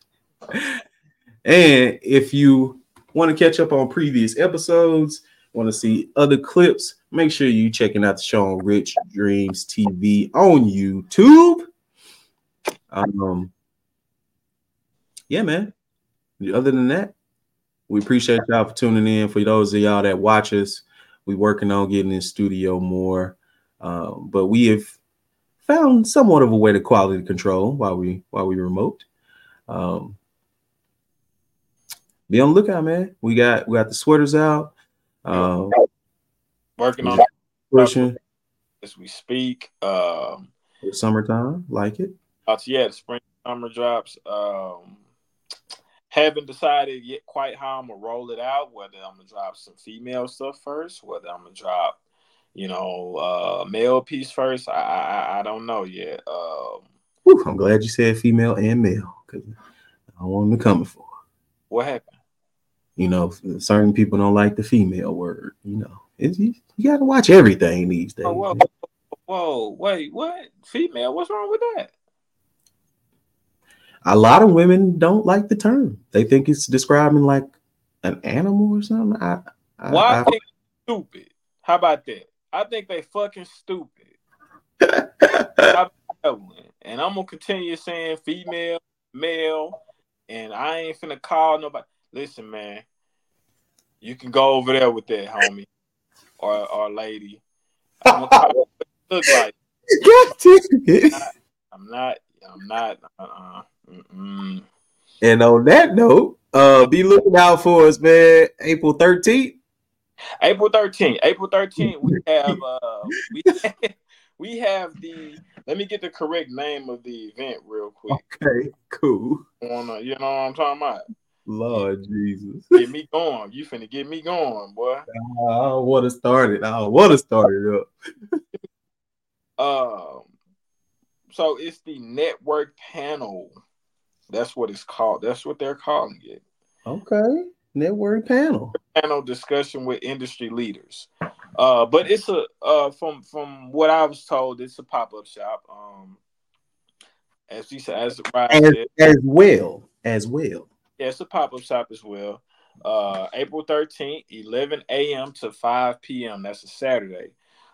and if you want to catch up on previous episodes, want to see other clips, make sure you checking out the show on Rich Dreams T V on YouTube. Um, yeah, man. Other than that, we appreciate y'all for tuning in. For those of y'all that watch us, we working on getting in studio more, um, but we have found somewhat of a way to quality control while we while we remote. Um, be on the lookout, man. We got we got the sweaters out. Um, Working we on got pushing as we speak. Um, for summertime, like it. uh, yeah, the spring summer drops. Um, haven't decided yet quite how I'm gonna roll it out. Whether I'm gonna drop some female stuff first, whether I'm gonna drop, you know, uh, male piece first. I I, I don't know yet. Um, Whew, I'm glad you said female and male because I don't want them coming for. what happened? You know, certain people don't like the female word. You know, it's, you, you got to watch everything these days. Oh, whoa, whoa, wait, what? Female? What's wrong with that? A lot of women don't like the term. They think it's describing like an animal or something. I, I, Why I I think stupid? How about that? I think they fucking stupid. How about that one? And I'm gonna continue saying female, male, and I ain't finna call nobody. Listen, man, you can go over there with that, homie, or or lady. I'm gonna call you what you look like. I'm not. I'm not. Uh. Uh And on that note, uh, be looking out for us, man. April thirteenth. April thirteenth. April thirteenth. We have. Uh. We. Have, we have the. Let me get the correct name of the event real quick. Okay, cool. Wanna, you know what I'm talking about? Lord yeah. Jesus. Get me going. You finna get me going, boy. I don't want to start it. I don't want to start it up. Um, so it's the network panel. That's what it's called. That's what they're calling it. Okay. Network panel. Panel discussion with industry leaders. Uh, but it's a uh from from what I was told, it's a pop-up shop. Um as you said, as, as, said, as well. As well. Yeah, it's a pop-up shop as well. Uh, April thirteenth, eleven a.m. to five p.m. That's a Saturday.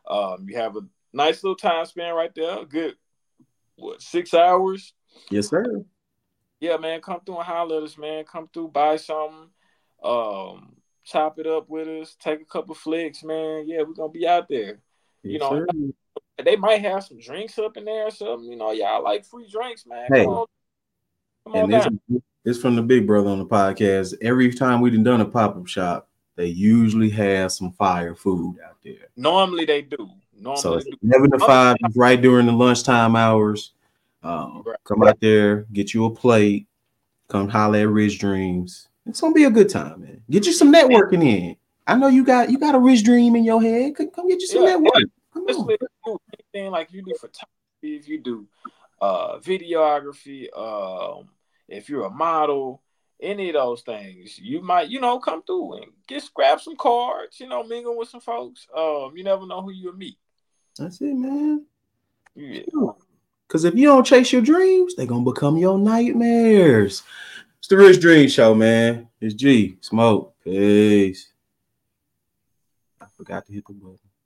Um, you have a nice little time span right there. Good, what, six hours? Yes, sir. Yeah, man, come through and holler at us, man. Come through, buy something, um, chop it up with us, take a couple flicks, man. Yeah, we're gonna be out there. You Yes, know, sir. they might have some drinks up in there or something. You know, y'all like free drinks, man. Hey, Come on, come on and this, down. this from the big brother on the podcast. Every time we done done a pop-up shop, they usually have some fire food out there. Normally they do. So Normally it's they do. eleven to five, right during the lunchtime hours. Um, Right. come out there, get you a plate, come holler at Rich Dreams. It's gonna be a good time, man. Get you some networking in. I know you got you got a rich dream in your head. Come come get you some Yeah, networking. Come on. especially if you do anything like you do photography, if you do uh videography, um, if you're a model, any of those things, you might, you know, come through and get grab some cards, you know, mingle with some folks. Um, you never know who you'll meet. That's it, man. Yeah. Because if you don't chase your dreams, they're gonna become your nightmares. It's the Rich Dream Show, man. It's G Smoke. Peace. I forgot to hit the button.